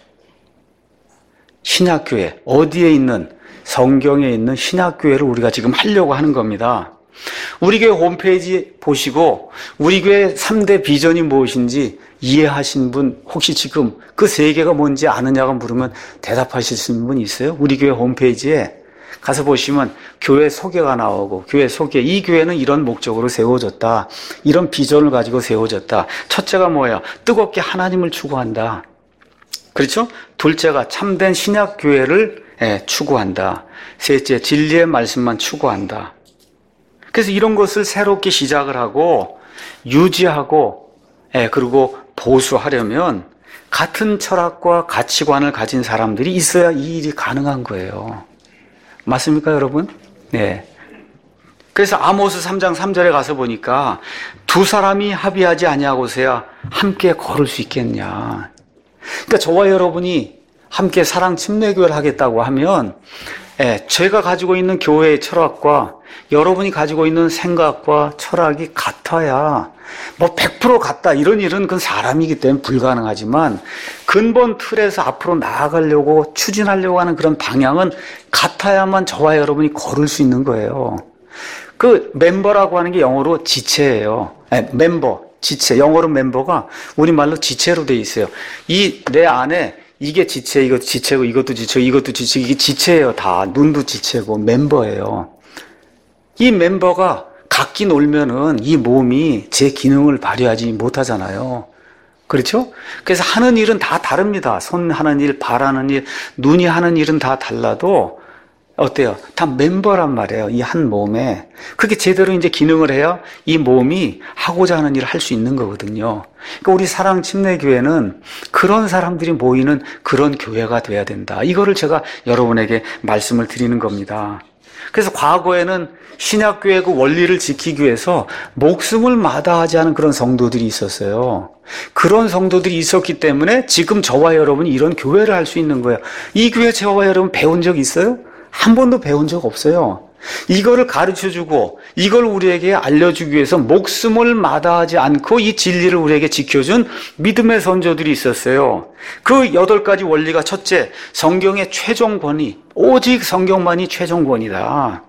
Speaker 1: 신약교회. 어디에 있는, 성경에 있는 신약교회를 우리가 지금 하려고 하는 겁니다. 우리 교회 홈페이지 보시고 우리 교회 3대 비전이 무엇인지 이해하신 분 혹시 지금 그 세 개가 뭔지 아느냐고 물으면 대답하실 수 있는 분 있어요? 우리 교회 홈페이지에 가서 보시면 교회 소개가 나오고 교회 소개, 이 교회는 이런 목적으로 세워졌다. 이런 비전을 가지고 세워졌다. 첫째가 뭐예요? 뜨겁게 하나님을 추구한다. 그렇죠? 둘째가 참된 신약교회를 추구한다. 셋째, 진리의 말씀만 추구한다. 그래서 이런 것을 새롭게 시작을 하고 유지하고 그리고 보수하려면 같은 철학과 가치관을 가진 사람들이 있어야 이 일이 가능한 거예요. 맞습니까, 여러분? 네. 그래서 아모스 3장 3절에 가서 보니까 두 사람이 합의하지 아니하고서야 함께 걸을 수 있겠냐. 그러니까 저와 여러분이 함께 사랑 침례교회를 하겠다고 하면 제가 가지고 있는 교회의 철학과 여러분이 가지고 있는 생각과 철학이 같아야 뭐 100% 같다 이런 일은 그건 사람이기 때문에 불가능하지만 근본 틀에서 앞으로 나아가려고 추진하려고 하는 그런 방향은 같아야만 저와 여러분이 걸을 수 있는 거예요. 그 멤버라고 하는 게 영어로 지체예요. 멤버, 지체. 영어로 멤버가 우리말로 지체로 돼 있어요. 이 내 안에 이게 지체, 이것도 지체고 이것도 지체고 이것도 지체고 이게 지체예요. 다 눈도 지체고 멤버예요. 이 멤버가 각기 놀면은 이 몸이 제 기능을 발휘하지 못하잖아요. 그렇죠? 그래서 하는 일은 다 다릅니다. 손 하는 일, 발 하는 일, 눈이 하는 일은 다 달라도 어때요? 다 멤버란 말이에요. 이 한 몸에. 그게 제대로 이제 기능을 해야 이 몸이 하고자 하는 일을 할 수 있는 거거든요. 그러니까 우리 사랑 침례교회는 그런 사람들이 모이는 그런 교회가 돼야 된다. 이거를 제가 여러분에게 말씀을 드리는 겁니다. 그래서 과거에는 신약교회 그 원리를 지키기 위해서 목숨을 마다하지 않은 그런 성도들이 있었어요. 그런 성도들이 있었기 때문에 지금 저와 여러분이 이런 교회를 할 수 있는 거예요. 이 교회 저와 여러분 배운 적 있어요? 한 번도 배운 적 없어요. 이거를 가르쳐주고 이걸 우리에게 알려주기 위해서 목숨을 마다하지 않고 이 진리를 우리에게 지켜준 믿음의 선조들이 있었어요. 그 8가지 원리가 첫째, 성경의 최종 권위. 오직 성경만이 최종 권위다.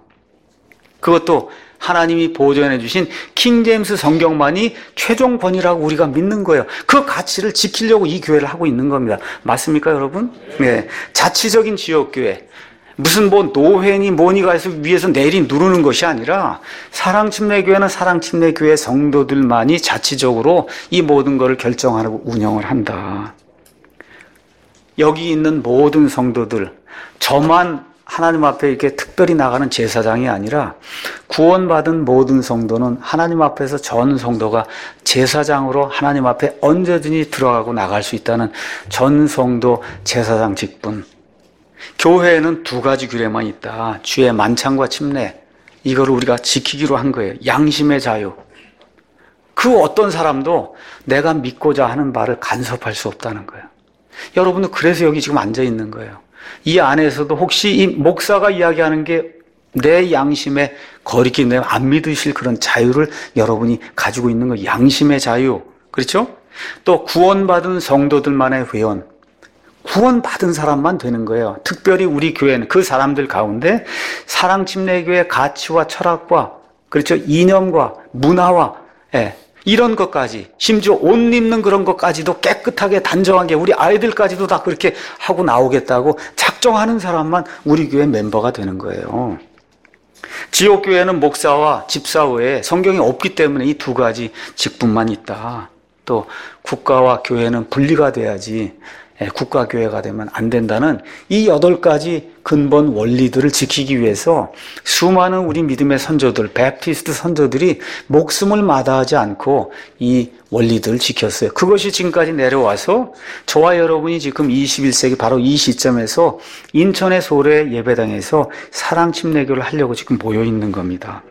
Speaker 1: 그것도 하나님이 보존해 주신 킹제임스 성경만이 최종 권위라고 우리가 믿는 거예요. 그 가치를 지키려고 이 교회를 하고 있는 겁니다. 맞습니까, 여러분? 네. 자치적인 지역교회. 무슨 뭐 노회니 뭐니가 해서 위에서 내리 누르는 것이 아니라 사랑침례교회는 사랑침례교회 성도들만이 자치적으로 이 모든 것을 결정하고 운영을 한다. 여기 있는 모든 성도들, 저만 하나님 앞에 이렇게 특별히 나가는 제사장이 아니라 구원받은 모든 성도는 하나님 앞에서 전 성도가 제사장으로 하나님 앞에 언제든지 들어가고 나갈 수 있다는 전 성도 제사장 직분. 교회에는 2가지 규례만 있다. 주의 만찬과 침례. 이거를 우리가 지키기로 한 거예요. 양심의 자유. 그 어떤 사람도 내가 믿고자 하는 바를 간섭할 수 없다는 거예요. 여러분은 그래서 여기 지금 앉아 있는 거예요. 이 안에서도 혹시 이 목사가 이야기하는 게 내 양심에 거리낌 내면 안 믿으실 그런 자유를 여러분이 가지고 있는 거예요. 양심의 자유. 그렇죠? 또 구원받은 성도들만의 회원. 구원받은 사람만 되는 거예요. 특별히 우리 교회는 그 사람들 가운데 사랑침례교회의 가치와 철학과 그렇죠? 이념과 문화와 이런 것까지 심지어 옷 입는 그런 것까지도 깨끗하게 단정하게 우리 아이들까지도 다 그렇게 하고 나오겠다고 작정하는 사람만 우리 교회 멤버가 되는 거예요. 지옥교회는 목사와 집사 외에 성경에 없기 때문에 이 두 가지 직분만 있다. 또 국가와 교회는 분리가 돼야지 국가교회가 되면 안 된다는 이 8가지 근본 원리들을 지키기 위해서 수많은 우리 믿음의 선조들, 베프티스트 선조들이 목숨을 마다하지 않고 이 원리들을 지켰어요. 그것이 지금까지 내려와서 저와 여러분이 지금 21세기 바로 이 시점에서 인천의 소래 예배당에서 사랑침례교를 하려고 지금 모여 있는 겁니다.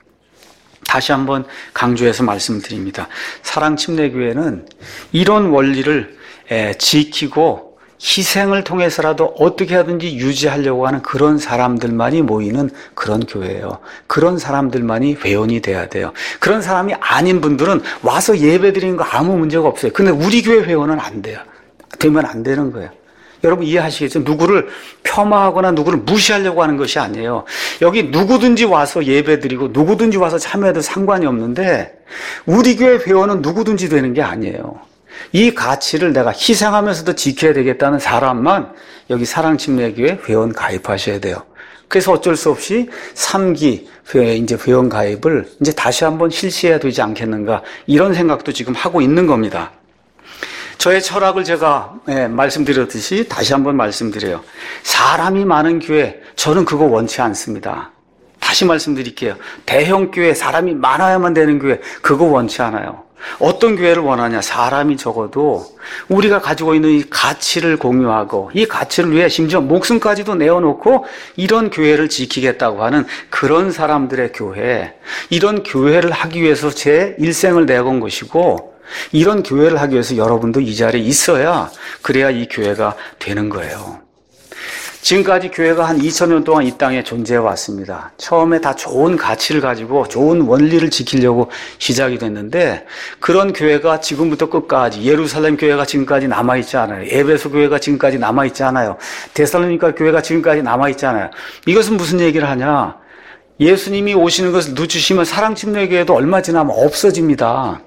Speaker 1: 다시 한번 강조해서 말씀드립니다. 사랑침례교회는 이런 원리를 지키고 희생을 통해서라도 어떻게 하든지 유지하려고 하는 그런 사람들만이 모이는 그런 교회예요. 그런 사람들만이 회원이 돼야 돼요. 그런 사람이 아닌 분들은 와서 예배 드리는 거 아무 문제가 없어요. 근데 우리 교회 회원은 안 돼요. 되면 안 되는 거예요. 여러분 이해하시겠죠? 누구를 폄하하거나 누구를 무시하려고 하는 것이 아니에요. 여기 누구든지 와서 예배 드리고 누구든지 와서 참여해도 상관이 없는데 우리 교회 회원은 누구든지 되는 게 아니에요. 이 가치를 내가 희생하면서도 지켜야 되겠다는 사람만 여기 사랑침례교회 회원 가입하셔야 돼요. 그래서 어쩔 수 없이 3기 이제 회원 가입을 이제 다시 한번 실시해야 되지 않겠는가 이런 생각도 지금 하고 있는 겁니다. 저의 철학을 제가 말씀드렸듯이 다시 한번 말씀드려요. 사람이 많은 교회 저는 그거 원치 않습니다. 다시 말씀드릴게요. 대형 교회 사람이 많아야만 되는 교회 그거 원치 않아요. 어떤 교회를 원하냐? 사람이 적어도 우리가 가지고 있는 이 가치를 공유하고 이 가치를 위해 심지어 목숨까지도 내어놓고 이런 교회를 지키겠다고 하는 그런 사람들의 교회, 이런 교회를 하기 위해서 제 일생을 내건 것이고 이런 교회를 하기 위해서 여러분도 이 자리에 있어야 그래야 이 교회가 되는 거예요. 지금까지 교회가 한 2000년 동안 이 땅에 존재해 왔습니다. 처음에 다 좋은 가치를 가지고 좋은 원리를 지키려고 시작이 됐는데 그런 교회가 지금부터 끝까지 예루살렘 교회가 지금까지 남아있지 않아요. 에베소 교회가 지금까지 남아있지 않아요. 데살로니가 교회가 지금까지 남아있지 않아요. 이것은 무슨 얘기를 하냐? 예수님이 오시는 것을 늦추시면 사랑침례교회도 얼마 지나면 없어집니다.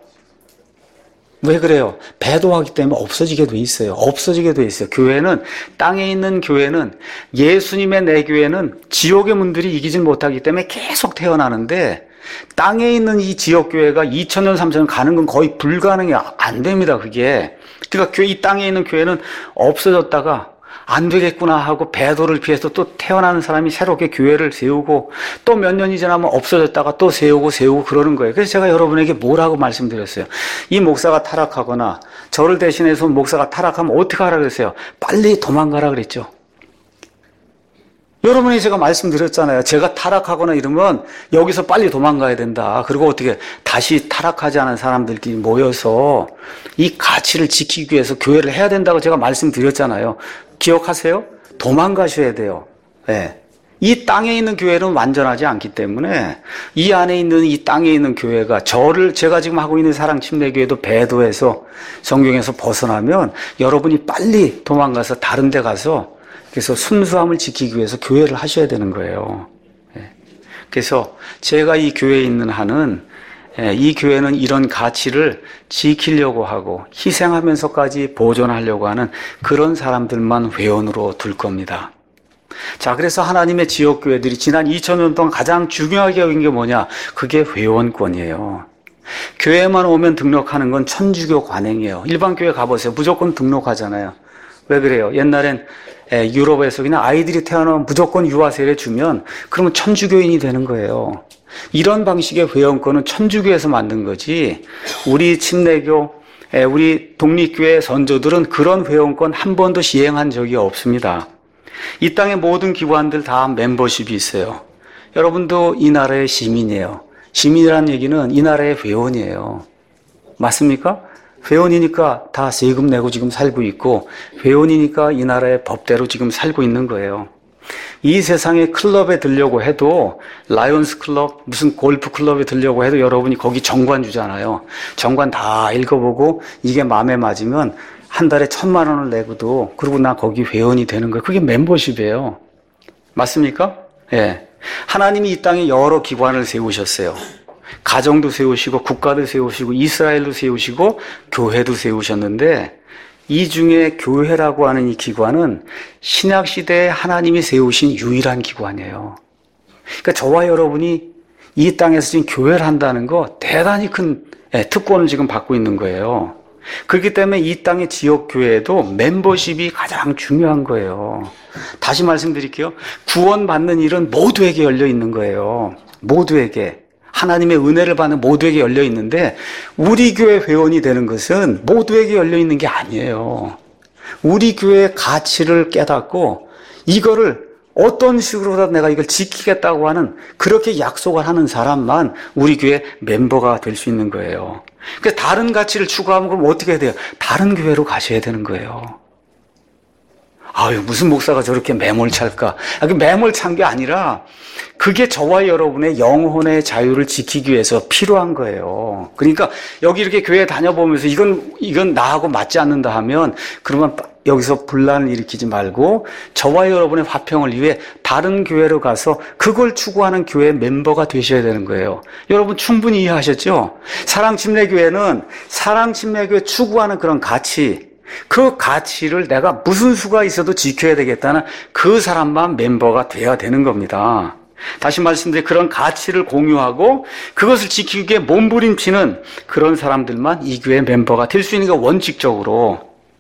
Speaker 1: 왜 그래요? 배도하기 때문에 없어지게 돼 있어요. 없어지게 돼 있어요. 교회는, 땅에 있는 교회는, 예수님의 내 교회는 지옥의 문들이 이기질 못하기 때문에 계속 태어나는데, 땅에 있는 이 지역교회가 2000년, 3000년 가는 건 거의 불가능해. 안 됩니다, 그게. 그러니까 이 땅에 있는 교회는 없어졌다가, 안 되겠구나 하고 배도를 피해서 또 태어나는 사람이 새롭게 교회를 세우고 또 몇 년이 지나면 없어졌다가 또 세우고 그러는 거예요. 그래서 제가 여러분에게 뭐라고 말씀드렸어요? 이 목사가 타락하거나 저를 대신해서 목사가 타락하면 어떻게 하라 그랬어요? 빨리 도망가라 그랬죠. 여러분이 제가 말씀드렸잖아요. 제가 타락하거나 이러면 여기서 빨리 도망가야 된다. 그리고 어떻게 다시 타락하지 않은 사람들끼리 모여서 이 가치를 지키기 위해서 교회를 해야 된다고 제가 말씀드렸잖아요. 기억하세요? 도망가셔야 돼요. 네. 이 땅에 있는 교회는 완전하지 않기 때문에 이 안에 있는 이 땅에 있는 교회가 제가 지금 하고 있는 사랑침례교회도 배도해서 성경에서 벗어나면 여러분이 빨리 도망가서 다른 데 가서 그래서 순수함을 지키기 위해서 교회를 하셔야 되는 거예요. 그래서 제가 이 교회에 있는 한은 이 교회는 이런 가치를 지키려고 하고 희생하면서까지 보존하려고 하는 그런 사람들만 회원으로 둘 겁니다. 자, 그래서 하나님의 지역교회들이 지난 2000년 동안 가장 중요하게 여긴 게 뭐냐? 그게 회원권이에요. 교회만 오면 등록하는 건 천주교 관행이에요. 일반 교회 가보세요. 무조건 등록하잖아요. 왜 그래요? 옛날엔 유럽에서 그냥 아이들이 태어나면 무조건 유아 세례 주면 그러면 천주교인이 되는 거예요. 이런 방식의 회원권은 천주교에서 만든 거지 우리 침례교, 우리 독립교회 선조들은 그런 회원권 한 번도 시행한 적이 없습니다. 이 땅의 모든 기관들 다 멤버십이 있어요. 여러분도 이 나라의 시민이에요. 시민이라는 얘기는 이 나라의 회원이에요. 맞습니까? 회원이니까 다 세금 내고 지금 살고 있고 회원이니까 이 나라의 법대로 지금 살고 있는 거예요. 이 세상에 클럽에 들려고 해도 라이온스 클럽, 무슨 골프 클럽에 들려고 해도 여러분이 거기 정관 주잖아요. 정관 다 읽어보고 이게 마음에 맞으면 한 달에 1,000만 원을 내고도 그리고 나 거기 회원이 되는 거예요. 그게 멤버십이에요. 맞습니까? 예. 하나님이 이 땅에 여러 기관을 세우셨어요. 가정도 세우시고 국가도 세우시고 이스라엘도 세우시고 교회도 세우셨는데 이 중에 교회라고 하는 이 기관은 신약시대에 하나님이 세우신 유일한 기관이에요. 그러니까 저와 여러분이 이 땅에서 지금 교회를 한다는 거 대단히 큰 특권을 지금 받고 있는 거예요. 그렇기 때문에 이 땅의 지역교회에도 멤버십이 가장 중요한 거예요. 다시 말씀드릴게요. 구원받는 일은 모두에게 열려 있는 거예요. 모두에게. 하나님의 은혜를 받는 모두에게 열려 있는데 우리 교회 회원이 되는 것은 모두에게 열려 있는 게 아니에요. 우리 교회의 가치를 깨닫고 이거를 어떤 식으로라도 내가 이걸 지키겠다고 하는 그렇게 약속을 하는 사람만 우리 교회 멤버가 될 수 있는 거예요. 그러니까 다른 가치를 추구하면 그럼 어떻게 해야 돼요? 다른 교회로 가셔야 되는 거예요. 아유, 무슨 목사가 저렇게 매몰찰까? 매몰찬 게 아니라 그게 저와 여러분의 영혼의 자유를 지키기 위해서 필요한 거예요. 그러니까 여기 이렇게 교회 다녀보면서 이건 나하고 맞지 않는다 하면 그러면 여기서 분란을 일으키지 말고 저와 여러분의 화평을 위해 다른 교회로 가서 그걸 추구하는 교회 멤버가 되셔야 되는 거예요. 여러분 충분히 이해하셨죠? 사랑침례교회는 사랑침례교회 추구하는 그런 가치, 그 가치를 내가 무슨 수가 있어도 지켜야 되겠다는 그 사람만 멤버가 돼야 되는 겁니다. 다시 말씀드려 그런 가치를 공유하고 그것을 지키기 위해 몸부림치는 그런 사람들만 이 교회 멤버가 될 수 있는 게 원칙적으로.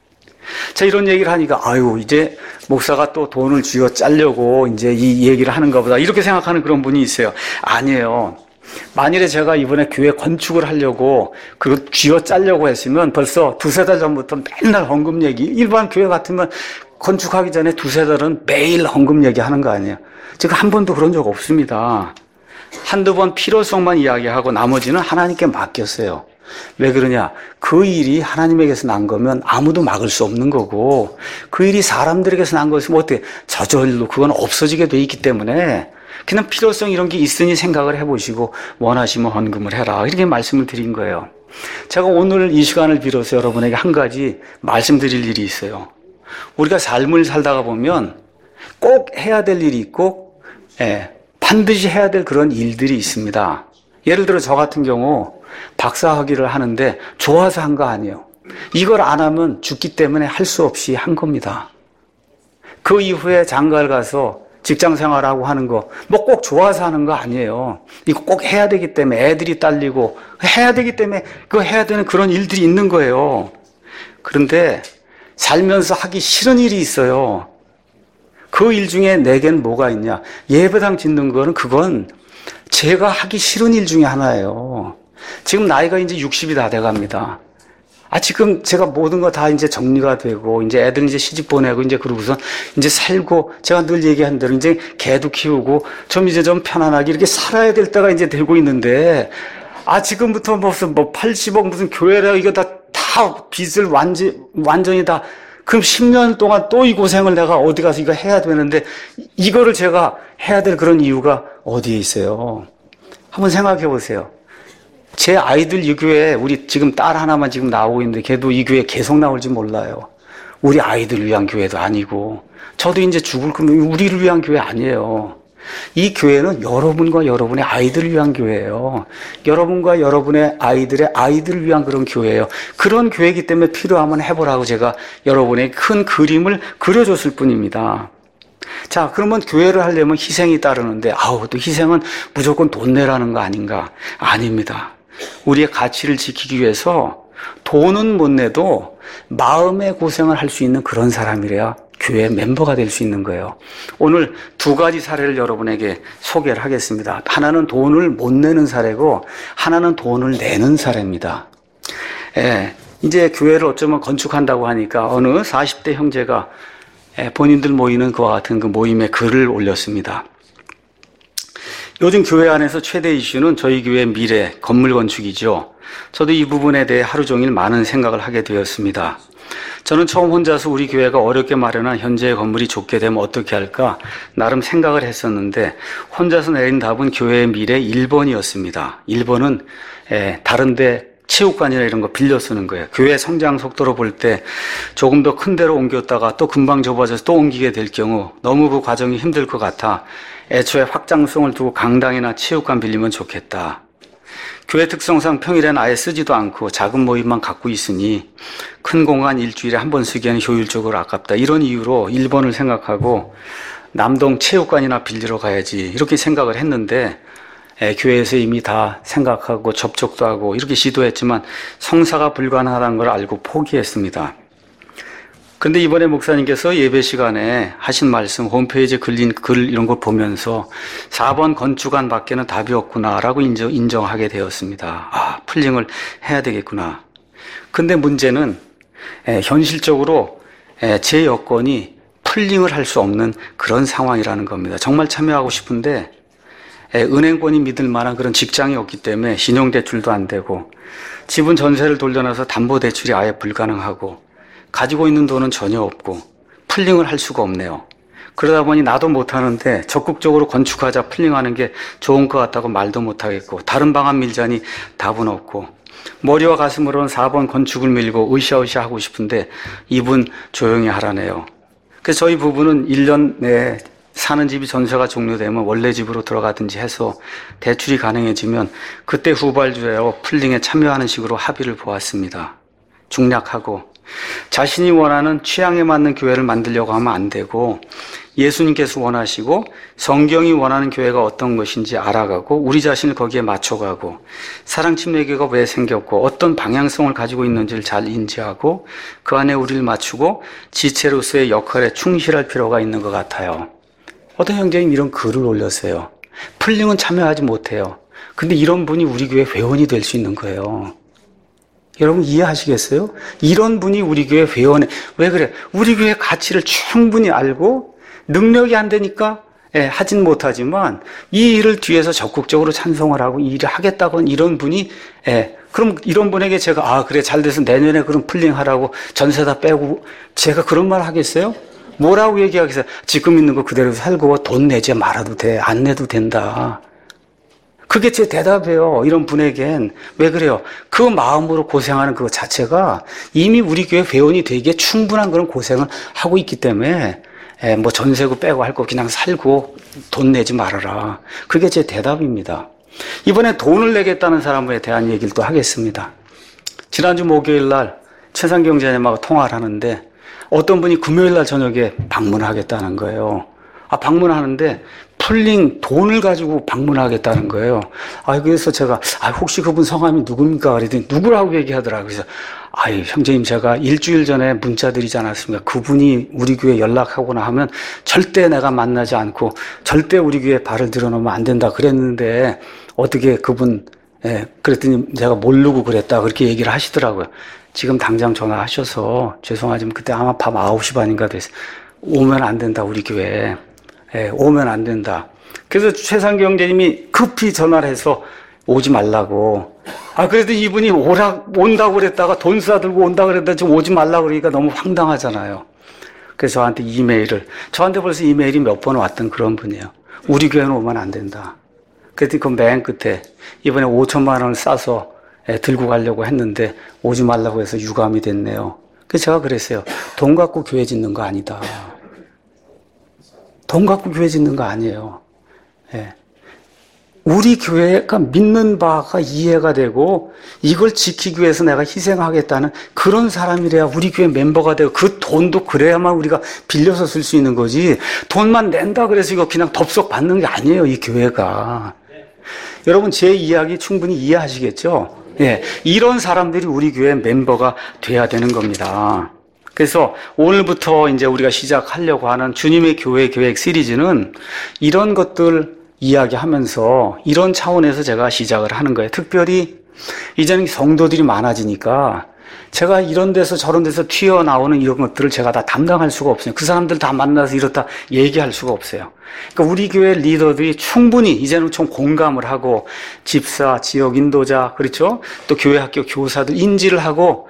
Speaker 1: 자, 이런 얘기를 하니까 아유, 이제 목사가 또 돈을 쥐어 짜려고 이제 이 얘기를 하는가 보다 이렇게 생각하는 그런 분이 있어요. 아니에요. 만일에 제가 이번에 교회 건축을 하려고 그거 쥐어 짜려고 했으면 벌써 2-3달 전부터 맨날 헌금 얘기, 일반 교회 같으면 건축하기 전에 2-3달은 매일 헌금 얘기하는 거 아니에요. 제가 한 번도 그런 적 없습니다. 한두 번 필요성만 이야기하고 나머지는 하나님께 맡겼어요. 왜 그러냐? 그 일이 하나님에게서 난 거면 아무도 막을 수 없는 거고 그 일이 사람들에게서 난 것이면 어떻게 저절로 그건 없어지게 돼 있기 때문에 그냥 필요성 이런 게 있으니 생각을 해보시고 원하시면 헌금을 해라 이렇게 말씀을 드린 거예요. 제가 오늘 이 시간을 빌어서 여러분에게 한 가지 말씀드릴 일이 있어요. 우리가 삶을 살다가 보면 꼭 해야 될 일이 있고 반드시 해야 될 그런 일들이 있습니다. 예를 들어 저 같은 경우 박사학위를 하는데 좋아서 한 거 아니에요. 이걸 안 하면 죽기 때문에 할 수 없이 한 겁니다. 그 이후에 장가를 가서 직장 생활하고 하는 거, 뭐 꼭 좋아서 하는 거 아니에요. 이거 꼭 해야 되기 때문에 애들이 딸리고 해야 되기 때문에 그거 해야 되는 그런 일들이 있는 거예요. 그런데 살면서 하기 싫은 일이 있어요. 그 일 중에 내겐 뭐가 있냐? 예배당 짓는 거는 그건 제가 하기 싫은 일 중에 하나예요. 지금 나이가 이제 60이 다 돼갑니다. 지금 제가 모든 거 다 이제 정리가 되고, 이제 애들 이제 시집 보내고, 이제 그러고서 이제 살고, 제가 늘 얘기한 대로 이제 개도 키우고, 좀 이제 좀 편안하게 이렇게 살아야 될 때가 이제 되고 있는데, 지금부터 무슨 80억 무슨 교회라 이거 다 빚을 완전히 다, 그럼 10년 동안 또 이 고생을 내가 어디 가서 이거 해야 되는데, 이거를 제가 해야 될 그런 이유가 어디에 있어요? 한번 생각해 보세요. 제 아이들 이 교회에 우리 지금 딸 하나만 지금 나오고 있는데 걔도 이 교회에 계속 나올지 몰라요. 우리 아이들 위한 교회도 아니고 저도 이제 죽을 거면 우리를 위한 교회 아니에요. 이 교회는 여러분과 여러분의 아이들을 위한 교회예요. 여러분과 여러분의 아이들의 아이들을 위한 그런 교회예요. 그런 교회이기 때문에 필요하면 해보라고 제가 여러분의 큰 그림을 그려줬을 뿐입니다. 자, 그러면 교회를 하려면 희생이 따르는데 또 희생은 무조건 돈 내라는 거 아닌가? 아닙니다. 우리의 가치를 지키기 위해서 돈은 못 내도 마음의 고생을 할 수 있는 그런 사람이래야 교회 멤버가 될 수 있는 거예요. 오늘 2가지 사례를 여러분에게 소개를 하겠습니다. 하나는 돈을 못 내는 사례고 하나는 돈을 내는 사례입니다. 이제 교회를 어쩌면 건축한다고 하니까 어느 40대 형제가 본인들 모이는 그와 같은 그 모임에 글을 올렸습니다. 요즘 교회 안에서 최대 이슈는 저희 교회 미래, 건물 건축이죠. 저도 이 부분에 대해 하루 종일 많은 생각을 하게 되었습니다. 저는 처음 혼자서 우리 교회가 어렵게 마련한 현재의 건물이 좋게 되면 어떻게 할까 나름 생각을 했었는데 혼자서 내린 답은 교회의 미래 1번이었습니다. 1번은 다른데 체육관이나 이런 거 빌려 쓰는 거예요. 교회 성장 속도로 볼 때 조금 더 큰 데로 옮겼다가 또 금방 좁아져서 또 옮기게 될 경우 너무 그 과정이 힘들 것 같아 애초에 확장성을 두고 강당이나 체육관 빌리면 좋겠다. 교회 특성상 평일엔 아예 쓰지도 않고 작은 모임만 갖고 있으니 큰 공간 일주일에 한 번 쓰기에는 효율적으로 아깝다. 이런 이유로 1번을 생각하고 남동 체육관이나 빌리러 가야지 이렇게 생각을 했는데 교회에서 이미 다 생각하고 접촉도 하고 이렇게 시도했지만 성사가 불가능하다는 걸 알고 포기했습니다. 그런데 이번에 목사님께서 예배 시간에 하신 말씀 홈페이지에 걸린 글 이런 걸 보면서 4번 건축안 밖에는 답이 없구나라고 인정하게 되었습니다. 아, 풀링을 해야 되겠구나. 근데 문제는 현실적으로 제 여건이 풀링을 할 수 없는 그런 상황이라는 겁니다. 정말 참여하고 싶은데 은행권이 믿을 만한 그런 직장이 없기 때문에 신용대출도 안 되고 집은 전세를 돌려놔서 담보대출이 아예 불가능하고 가지고 있는 돈은 전혀 없고 풀링을 할 수가 없네요. 그러다 보니 나도 못하는데 적극적으로 건축하자 풀링하는 게 좋은 것 같다고 말도 못하겠고 다른 방안 밀자니 답은 없고 머리와 가슴으로는 4번 건축을 밀고 으쌰으쌰 하고 싶은데 입은 조용히 하라네요. 그래서 저희 부부는 1년 내에 사는 집이 전세가 종료되면 원래 집으로 들어가든지 해서 대출이 가능해지면 그때 후발주로 풀링에 참여하는 식으로 합의를 보았습니다. 중략하고 자신이 원하는 취향에 맞는 교회를 만들려고 하면 안 되고 예수님께서 원하시고 성경이 원하는 교회가 어떤 것인지 알아가고 우리 자신을 거기에 맞춰가고 사랑침례교회가 왜 생겼고 어떤 방향성을 가지고 있는지를 잘 인지하고 그 안에 우리를 맞추고 지체로서의 역할에 충실할 필요가 있는 것 같아요. 어떤 형제님 이런 글을 올렸어요. 풀링은 참여하지 못해요. 근데 이런 분이 우리 교회 회원이 될 수 있는 거예요. 여러분 이해하시겠어요? 이런 분이 우리 교회 회원에 왜 그래? 우리 교회 가치를 충분히 알고 능력이 안 되니까 하진 못하지만 이 일을 뒤에서 적극적으로 찬성을 하고 이 일을 하겠다고 이런 분이 그럼 이런 분에게 제가 그래 잘 돼서 내년에 그럼 풀링하라고 전세 다 빼고 제가 그런 말 하겠어요? 뭐라고 얘기하겠어요? 지금 있는 거 그대로 살고 돈 내지 말아도 돼. 안 내도 된다. 그게 제 대답이에요. 이런 분에겐. 왜 그래요? 그 마음으로 고생하는 그거 자체가 이미 우리 교회 회원이 되기에 충분한 그런 고생을 하고 있기 때문에 뭐 전세고 빼고 할 거 그냥 살고 돈 내지 말아라. 그게 제 대답입니다. 이번에 돈을 내겠다는 사람에 대한 얘기를 또 하겠습니다. 지난주 목요일 날 최상경 장님하고 통화를 하는데 어떤 분이 금요일 날 저녁에 방문하겠다는 거예요. 방문하는데 풀링 돈을 가지고 방문하겠다는 거예요. 그래서 제가 혹시 그분 성함이 누굽니까? 그랬더니 누구라고 얘기하더라고요. 그래서 형제님 제가 일주일 전에 문자 드리지 않았습니까? 그분이 우리 교회 연락하거나 하면 절대 내가 만나지 않고 절대 우리 교회에 발을 들여놓으면 안 된다 그랬는데 어떻게 그분 그랬더니 제가 모르고 그랬다 그렇게 얘기를 하시더라고요. 지금 당장 전화하셔서 죄송하지만 그때 아마 밤 9시 반인가 됐어요. 오면 안 된다 우리 교회에. 오면 안 된다. 그래서 최상기 형제님이 급히 전화를 해서 오지 말라고. 그래도 이분이 온다고 그랬다가 돈 싸들고 온다고 그랬다가 지금 오지 말라고 그러니까 너무 황당하잖아요. 그래서 저한테 저한테 벌써 이메일이 몇 번 왔던 그런 분이에요. 우리 교회는 오면 안 된다. 그랬더니 그 맨 끝에 이번에 5천만 원을 싸서 들고 가려고 했는데 오지 말라고 해서 유감이 됐네요. 그래서 제가 그랬어요. 돈 갖고 교회 짓는 거 아니다. 돈 갖고 교회 짓는 거 아니에요. 우리 교회가 믿는 바가 이해가 되고 이걸 지키기 위해서 내가 희생하겠다는 그런 사람이래야 우리 교회 멤버가 되고 그 돈도 그래야만 우리가 빌려서 쓸 수 있는 거지 돈만 낸다 그래서 이거 그냥 덥석 받는 게 아니에요. 이 교회가. 여러분 제 이야기 충분히 이해하시겠죠? 이런 사람들이 우리 교회 멤버가 돼야 되는 겁니다. 그래서 오늘부터 이제 우리가 시작하려고 하는 주님의 교회 계획 시리즈는 이런 것들 이야기하면서 이런 차원에서 제가 시작을 하는 거예요. 특별히 이제는 성도들이 많아지니까 제가 이런 데서 저런 데서 튀어나오는 이런 것들을 제가 다 담당할 수가 없어요. 그 사람들 다 만나서 이렇다 얘기할 수가 없어요. 그러니까 우리 교회 리더들이 충분히 이제는 좀 공감을 하고 집사, 지역 인도자, 그렇죠? 또 교회 학교 교사들 인지를 하고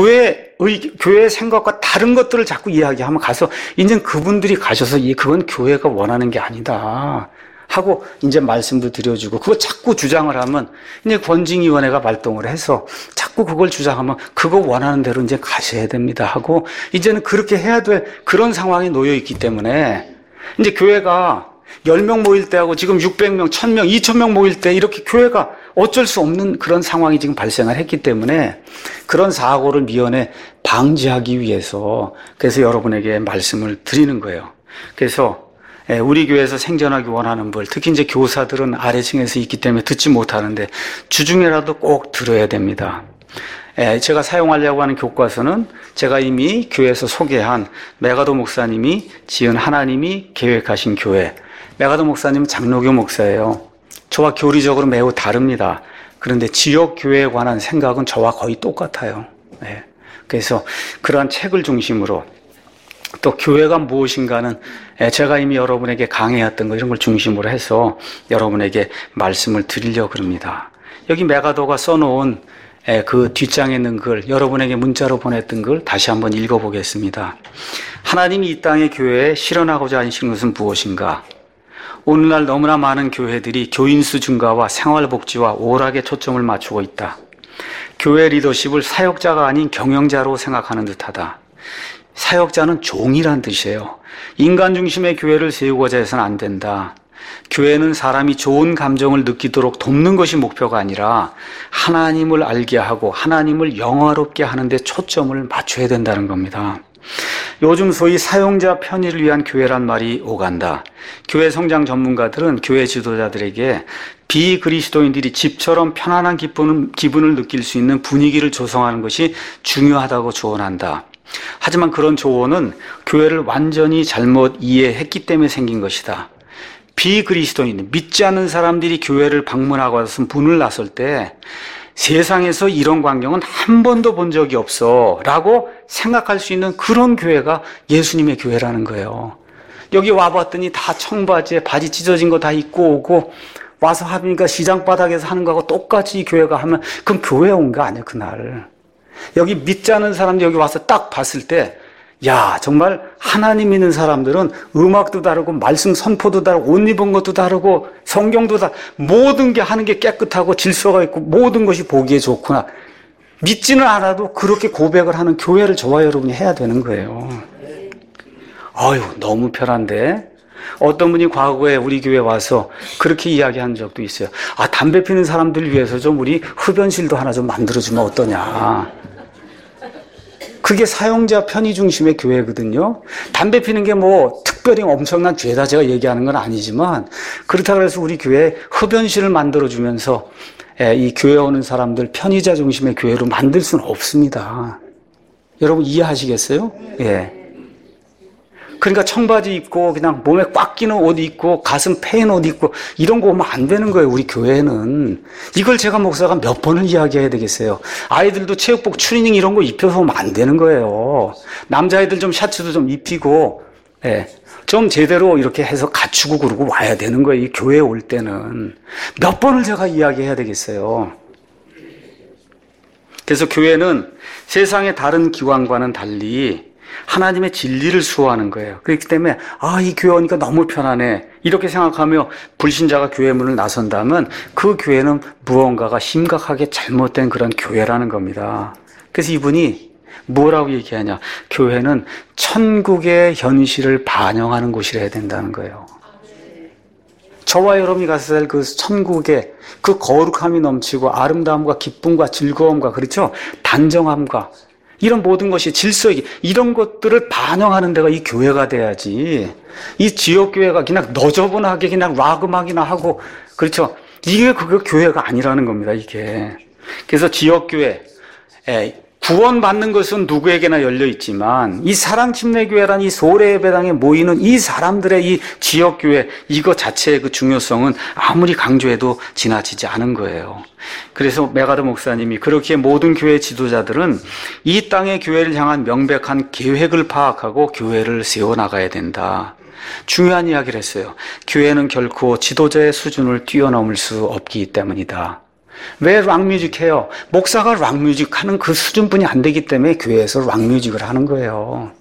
Speaker 1: 교회의 생각과 다른 것들을 자꾸 이야기하면 가서 이제 그분들이 가셔서 그건 교회가 원하는 게 아니다 하고 이제 말씀도 드려주고 그거 자꾸 주장을 하면 이제 권징위원회가 발동을 해서 자꾸 그걸 주장하면 그거 원하는 대로 이제 가셔야 됩니다 하고 이제는 그렇게 해야 될 그런 상황에 놓여 있기 때문에 이제 교회가 10명 모일 때하고 지금 600명, 1000명, 2000명 모일 때 이렇게 교회가 어쩔 수 없는 그런 상황이 지금 발생을 했기 때문에 그런 사고를 미연에 방지하기 위해서 그래서 여러분에게 말씀을 드리는 거예요. 그래서 우리 교회에서 생존하기 원하는 분, 특히 이제 교사들은 아래층에서 있기 때문에 듣지 못하는데 주중에라도 꼭 들어야 됩니다. 제가 사용하려고 하는 교과서는 제가 이미 교회에서 소개한 메가도 목사님이 지은 하나님이 계획하신 교회. 메가도 목사님은 장로교 목사예요. 저와 교리적으로 매우 다릅니다. 그런데 지역 교회에 관한 생각은 저와 거의 똑같아요. 그래서 그러한 책을 중심으로 또 교회가 무엇인가는 제가 이미 여러분에게 강해했던 거 이런 걸 중심으로 해서 여러분에게 말씀을 드리려고 합니다. 여기 메가도가 써놓은 그 뒷장에 있는 글, 여러분에게 문자로 보냈던 글 다시 한번 읽어보겠습니다. 하나님이 이 땅의 교회에 실현하고자 하시는 것은 무엇인가? 오늘날 너무나 많은 교회들이 교인수 증가와 생활복지와 오락에 초점을 맞추고 있다. 교회 리더십을 사역자가 아닌 경영자로 생각하는 듯하다. 사역자는 종이란 뜻이에요. 인간 중심의 교회를 세우고자 해서는 안 된다. 교회는 사람이 좋은 감정을 느끼도록 돕는 것이 목표가 아니라 하나님을 알게 하고 하나님을 영화롭게 하는 데 초점을 맞춰야 된다는 겁니다. 요즘 소위 사용자 편의를 위한 교회란 말이 오간다. 교회 성장 전문가들은 교회 지도자들에게 비그리스도인들이 집처럼 편안한 기분을 느낄 수 있는 분위기를 조성하는 것이 중요하다고 조언한다. 하지만 그런 조언은 교회를 완전히 잘못 이해했기 때문에 생긴 것이다. 비그리스도인, 믿지 않는 사람들이 교회를 방문하고 와서 문을 나설 때 세상에서 이런 광경은 한 번도 본 적이 없어 라고 생각할 수 있는 그런 교회가 예수님의 교회라는 거예요. 여기 와봤더니 다 청바지에 바지 찢어진 거 다 입고 오고 와서 하니까 시장 바닥에서 하는 거하고 똑같이 교회가 하면 그럼 교회에 온 거 아니야 그날. 여기 믿지 않는 사람들이 여기 와서 딱 봤을 때 야, 정말 하나님 믿는 사람들은 음악도 다르고 말씀 선포도 다르고 옷 입은 것도 다르고 성경도 모든 게 하는 게 깨끗하고 질서가 있고 모든 것이 보기에 좋구나. 믿지는 않아도 그렇게 고백을 하는 교회를 저와 여러분이 해야 되는 거예요. 아유, 너무 편한데? 어떤 분이 과거에 우리 교회 와서 그렇게 이야기한 적도 있어요. 아, 담배 피는 사람들 위해서 좀 우리 흡연실도 하나 좀 만들어주면 어떠냐. 그게 사용자 편의 중심의 교회거든요. 담배 피는 게 뭐 특별히 엄청난 죄다 제가 얘기하는 건 아니지만 그렇다고 해서 우리 교회에 흡연실을 만들어주면서 이 교회에 오는 사람들 편의자 중심의 교회로 만들 수는 없습니다. 여러분 이해하시겠어요? 예. 그러니까 청바지 입고 그냥 몸에 꽉 끼는 옷 입고 가슴 패인 옷 입고 이런 거 오면 안 되는 거예요. 우리 교회는. 이걸 제가 목사가 몇 번을 이야기해야 되겠어요. 아이들도 체육복 추리닝 이런 거 입혀서 오면 안 되는 거예요. 남자애들 좀 셔츠도 좀 입히고 좀 제대로 이렇게 해서 갖추고 그러고 와야 되는 거예요. 이 교회에 올 때는. 몇 번을 제가 이야기해야 되겠어요. 그래서 교회는 세상의 다른 기관과는 달리 하나님의 진리를 수호하는 거예요. 그렇기 때문에 이 교회 오니까 너무 편하네 이렇게 생각하며 불신자가 교회 문을 나선다면 그 교회는 무언가가 심각하게 잘못된 그런 교회라는 겁니다. 그래서 이분이 뭐라고 얘기하냐, 교회는 천국의 현실을 반영하는 곳이라 해야 된다는 거예요. 저와 여러분이 가서 살 그 천국의 그 거룩함이 넘치고 아름다움과 기쁨과 즐거움과 그렇죠, 단정함과 이런 모든 것이 질서, 이런 것들을 반영하는 데가 이 교회가 돼야지. 이 지역교회가 그냥 너저분하게 그냥 락 음악이나 하고, 그렇죠. 이게 그거 교회가 아니라는 겁니다, 이게. 그래서 지역교회, 구원받는 것은 누구에게나 열려 있지만 이 사랑침례교회란 이 소래예배당에 모이는 이 사람들의 이 지역교회 이거 자체의 그 중요성은 아무리 강조해도 지나치지 않은 거예요. 그래서 메가더 목사님이 그렇게 모든 교회 지도자들은 이 땅의 교회를 향한 명백한 계획을 파악하고 교회를 세워나가야 된다. 중요한 이야기를 했어요. 교회는 결코 지도자의 수준을 뛰어넘을 수 없기 때문이다. 왜 락뮤직 해요? 목사가 락뮤직 하는 그 수준뿐이 안 되기 때문에 교회에서 락뮤직을 하는 거예요.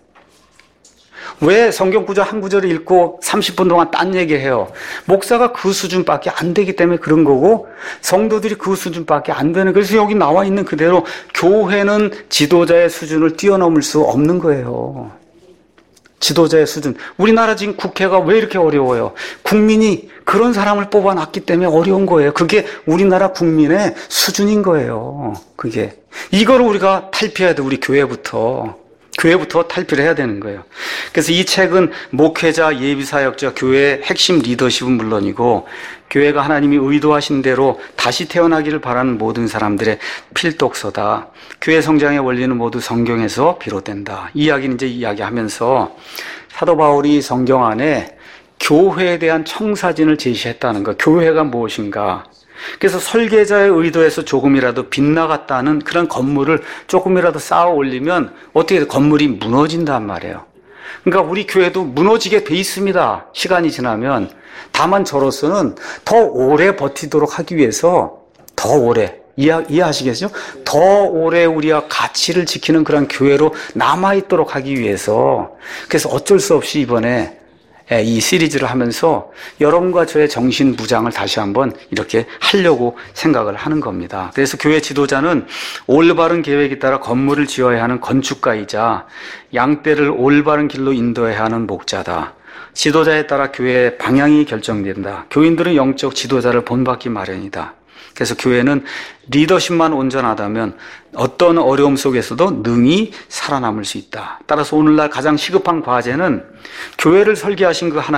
Speaker 1: 왜 성경 구절 한 구절을 읽고 30분 동안 딴 얘기해요? 목사가 그 수준밖에 안 되기 때문에 그런 거고 성도들이 그 수준밖에 안 되는, 그래서 여기 나와 있는 그대로 교회는 지도자의 수준을 뛰어넘을 수 없는 거예요. 지도자의 수준. 우리나라 지금 국회가 왜 이렇게 어려워요? 국민이 그런 사람을 뽑아놨기 때문에 어려운 거예요. 그게 우리나라 국민의 수준인 거예요. 그게. 이걸 우리가 탈피해야 돼, 우리 교회부터. 교회부터 탈피를 해야 되는 거예요. 그래서 이 책은 목회자, 예비사역자, 교회의 핵심 리더십은 물론이고 교회가 하나님이 의도하신 대로 다시 태어나기를 바라는 모든 사람들의 필독서다. 교회 성장의 원리는 모두 성경에서 비롯된다. 이 이야기는 이제 이야기하면서 사도 바울이 성경 안에 교회에 대한 청사진을 제시했다는 거. 교회가 무엇인가? 그래서 설계자의 의도에서 조금이라도 빗나갔다는 그런 건물을 조금이라도 쌓아 올리면 어떻게 건물이 무너진단 말이에요. 그러니까 우리 교회도 무너지게 돼 있습니다. 시간이 지나면. 다만 저로서는 더 오래 버티도록 하기 위해서 더 오래, 이해하시겠죠? 더 오래 우리가 가치를 지키는 그런 교회로 남아있도록 하기 위해서, 그래서 어쩔 수 없이 이번에 이 시리즈를 하면서 여러분과 저의 정신 무장을 다시 한번 이렇게 하려고 생각을 하는 겁니다. 그래서 교회 지도자는 올바른 계획에 따라 건물을 지어야 하는 건축가이자 양떼를 올바른 길로 인도해야 하는 목자다. 지도자에 따라 교회의 방향이 결정된다. 교인들은 영적 지도자를 본받기 마련이다. 그래서 교회는 리더십만 온전하다면 어떤 어려움 속에서도 능히 살아남을 수 있다. 따라서 오늘날 가장 시급한 과제는 교회를 설계하신 그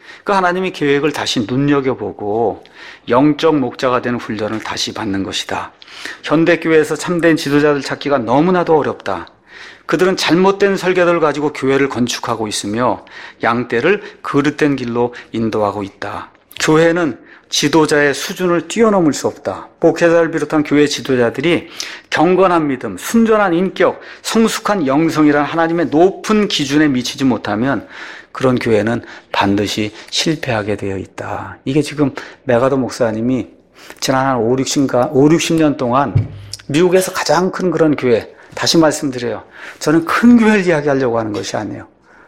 Speaker 1: 하나님이 계획을 다시 눈여겨보고 영적 목자가 되는 훈련을 다시 받는 것이다. 현대교회에서 참된 지도자들 찾기가 너무나도 어렵다. 그들은 잘못된 설계도를 가지고 교회를 건축하고 있으며 양떼를 그릇된 길로 인도하고 있다. 교회는 지도자의 수준을 뛰어넘을 수 없다. 목회자를 비롯한 교회 지도자들이 경건한 믿음, 순전한 인격, 성숙한 영성이라는 하나님의 높은 기준에 미치지 못하면 그런 교회는 반드시 실패하게 되어 있다. 이게 지금 메가더 목사님이 지난 한 60년 동안 미국에서 가장 큰 그런 교회, 다시 말씀드려요. 저는 큰 교회를 이야기하려고 하는 것이 아니에요.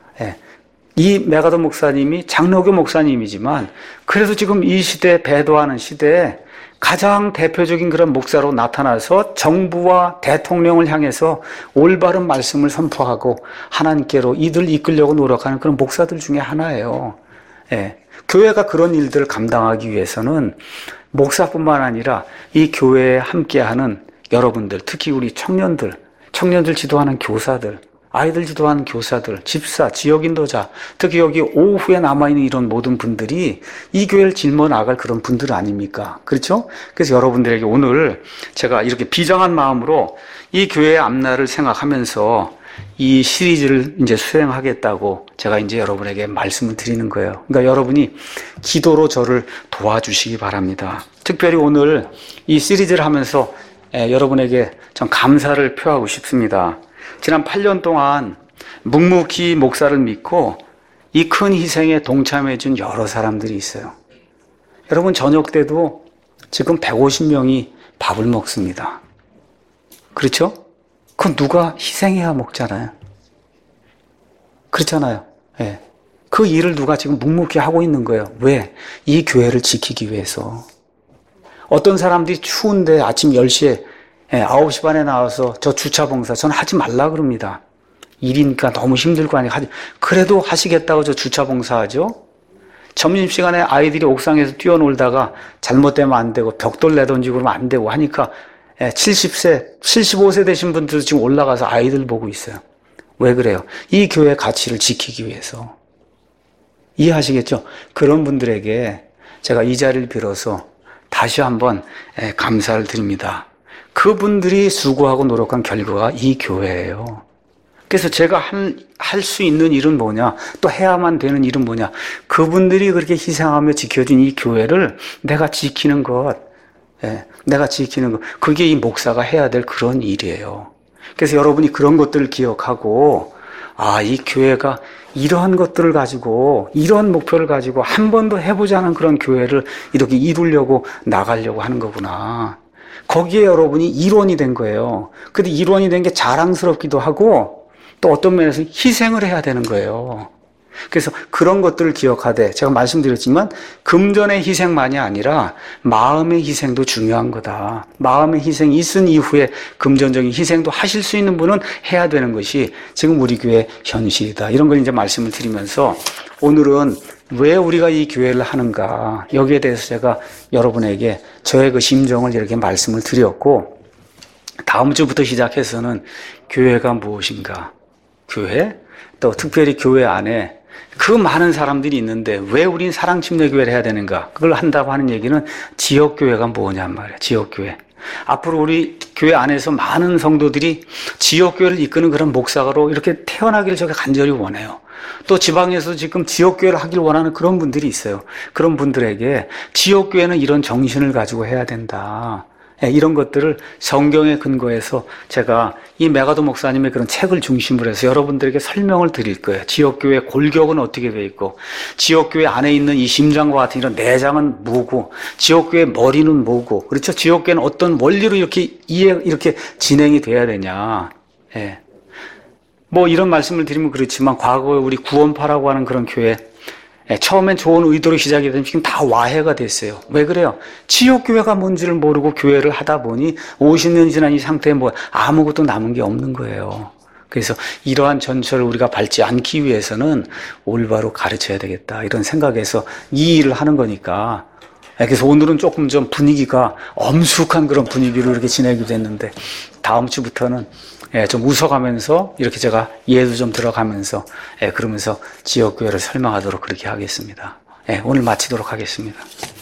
Speaker 1: 이 메가더 목사님이 장로교 목사님이지만 그래도 지금 이 시대에 배도하는 시대에 가장 대표적인 그런 목사로 나타나서 정부와 대통령을 향해서 올바른 말씀을 선포하고 하나님께로 이들 이끌려고 노력하는 그런 목사들 중에 하나예요. 교회가 그런 일들을 감당하기 위해서는 목사뿐만 아니라 이 교회에 함께하는 여러분들, 특히 우리 청년들 지도하는 교사들, 아이들 지도하는 교사들, 집사, 지역인도자, 특히 여기 오후에 남아있는 이런 모든 분들이 이 교회를 짊어 나갈 그런 분들 아닙니까? 그렇죠? 그래서 여러분들에게 오늘 제가 이렇게 비장한 마음으로 이 교회의 앞날을 생각하면서 이 시리즈를 이제 수행하겠다고 제가 이제 여러분에게 말씀을 드리는 거예요. 그러니까 여러분이 기도로 저를 도와주시기 바랍니다. 특별히 오늘 이 시리즈를 하면서 여러분에게 전 감사를 표하고 싶습니다. 지난 8년 동안 묵묵히 목사를 믿고 이 큰 희생에 동참해 준 여러 사람들이 있어요. 여러분 저녁 때도 지금 150명이 밥을 먹습니다. 그렇죠? 그건 누가 희생해야 먹잖아요. 그렇잖아요. 그 일을 누가 지금 묵묵히 하고 있는 거예요. 왜? 이 교회를 지키기 위해서. 어떤 사람들이 추운데 아침 10시에 9시 반에 나와서 저 주차 봉사 저는 하지 말라 그럽니다. 일이니까 너무 힘들고 하니까 그래도 하시겠다고 저 주차 봉사하죠. 점심시간에 아이들이 옥상에서 뛰어놀다가 잘못되면 안 되고 벽돌 내던지고 그러면 안 되고 하니까 70세, 75세 되신 분들도 지금 올라가서 아이들 보고 있어요. 왜 그래요? 이 교회의 가치를 지키기 위해서. 이해하시겠죠? 그런 분들에게 제가 이 자리를 빌어서 다시 한번 감사를 드립니다. 그분들이 수고하고 노력한 결과가 이 교회예요. 그래서 제가 할 수 있는 일은 뭐냐, 또 해야만 되는 일은 뭐냐, 그분들이 그렇게 희생하며 지켜준 이 교회를 내가 지키는 것, 내가 지키는 것, 그게 이 목사가 해야 될 그런 일이에요. 그래서 여러분이 그런 것들을 기억하고, 이 교회가 이러한 것들을 가지고, 이런 목표를 가지고 한 번도 해보지 않은 그런 교회를 이렇게 이루려고 나가려고 하는 거구나. 거기에 여러분이 일원이 된 거예요. 근데 일원이 된 게 자랑스럽기도 하고, 또 어떤 면에서 희생을 해야 되는 거예요. 그래서 그런 것들을 기억하되, 제가 말씀드렸지만 금전의 희생만이 아니라 마음의 희생도 중요한 거다. 마음의 희생이 있은 이후에 금전적인 희생도 하실 수 있는 분은 해야 되는 것이 지금 우리 교회의 현실이다. 이런 걸 이제 말씀을 드리면서, 오늘은 왜 우리가 이 교회를 하는가, 여기에 대해서 제가 여러분에게 저의 그 심정을 이렇게 말씀을 드렸고, 다음 주부터 시작해서는 교회가 무엇인가, 교회, 또 특별히 교회 안에 그 많은 사람들이 있는데 왜 우린 사랑침례교회를 해야 되는가, 그걸 한다고 하는 얘기는 지역교회가 뭐냔 말이에요. 지역교회. 앞으로 우리 교회 안에서 많은 성도들이 지역교회를 이끄는 그런 목사로 이렇게 태어나기를 제가 간절히 원해요. 또 지방에서 지금 지역교회를 하길 원하는 그런 분들이 있어요. 그런 분들에게 지역교회는 이런 정신을 가지고 해야 된다, 이런 것들을 성경에 근거해서 제가 이 메가도 목사님의 그런 책을 중심으로 해서 여러분들에게 설명을 드릴 거예요. 지역교회 골격은 어떻게 되어 있고, 지역교회 안에 있는 이 심장과 같은 이런 내장은 뭐고, 지역교회 머리는 뭐고, 그렇죠? 지역교회는 어떤 원리로 이렇게 이렇게 진행이 돼야 되냐. 뭐 이런 말씀을 드리면 그렇지만, 과거에 우리 구원파라고 하는 그런 교회, 처음엔 좋은 의도로 시작이 되면 지금 다 와해가 됐어요. 왜 그래요? 지역교회가 뭔지를 모르고 교회를 하다 보니 50년 지난 이 상태에 뭐 아무것도 남은 게 없는 거예요. 그래서 이러한 전철을 우리가 밟지 않기 위해서는 올바로 가르쳐야 되겠다, 이런 생각에서 이 일을 하는 거니까. 그래서 오늘은 조금 좀 분위기가 엄숙한 그런 분위기로 이렇게 지내게 됐는데, 다음 주부터는 좀 웃어가면서 이렇게 제가 예도 좀 들어가면서 그러면서 지역교회를 설명하도록 그렇게 하겠습니다. 오늘 마치도록 하겠습니다.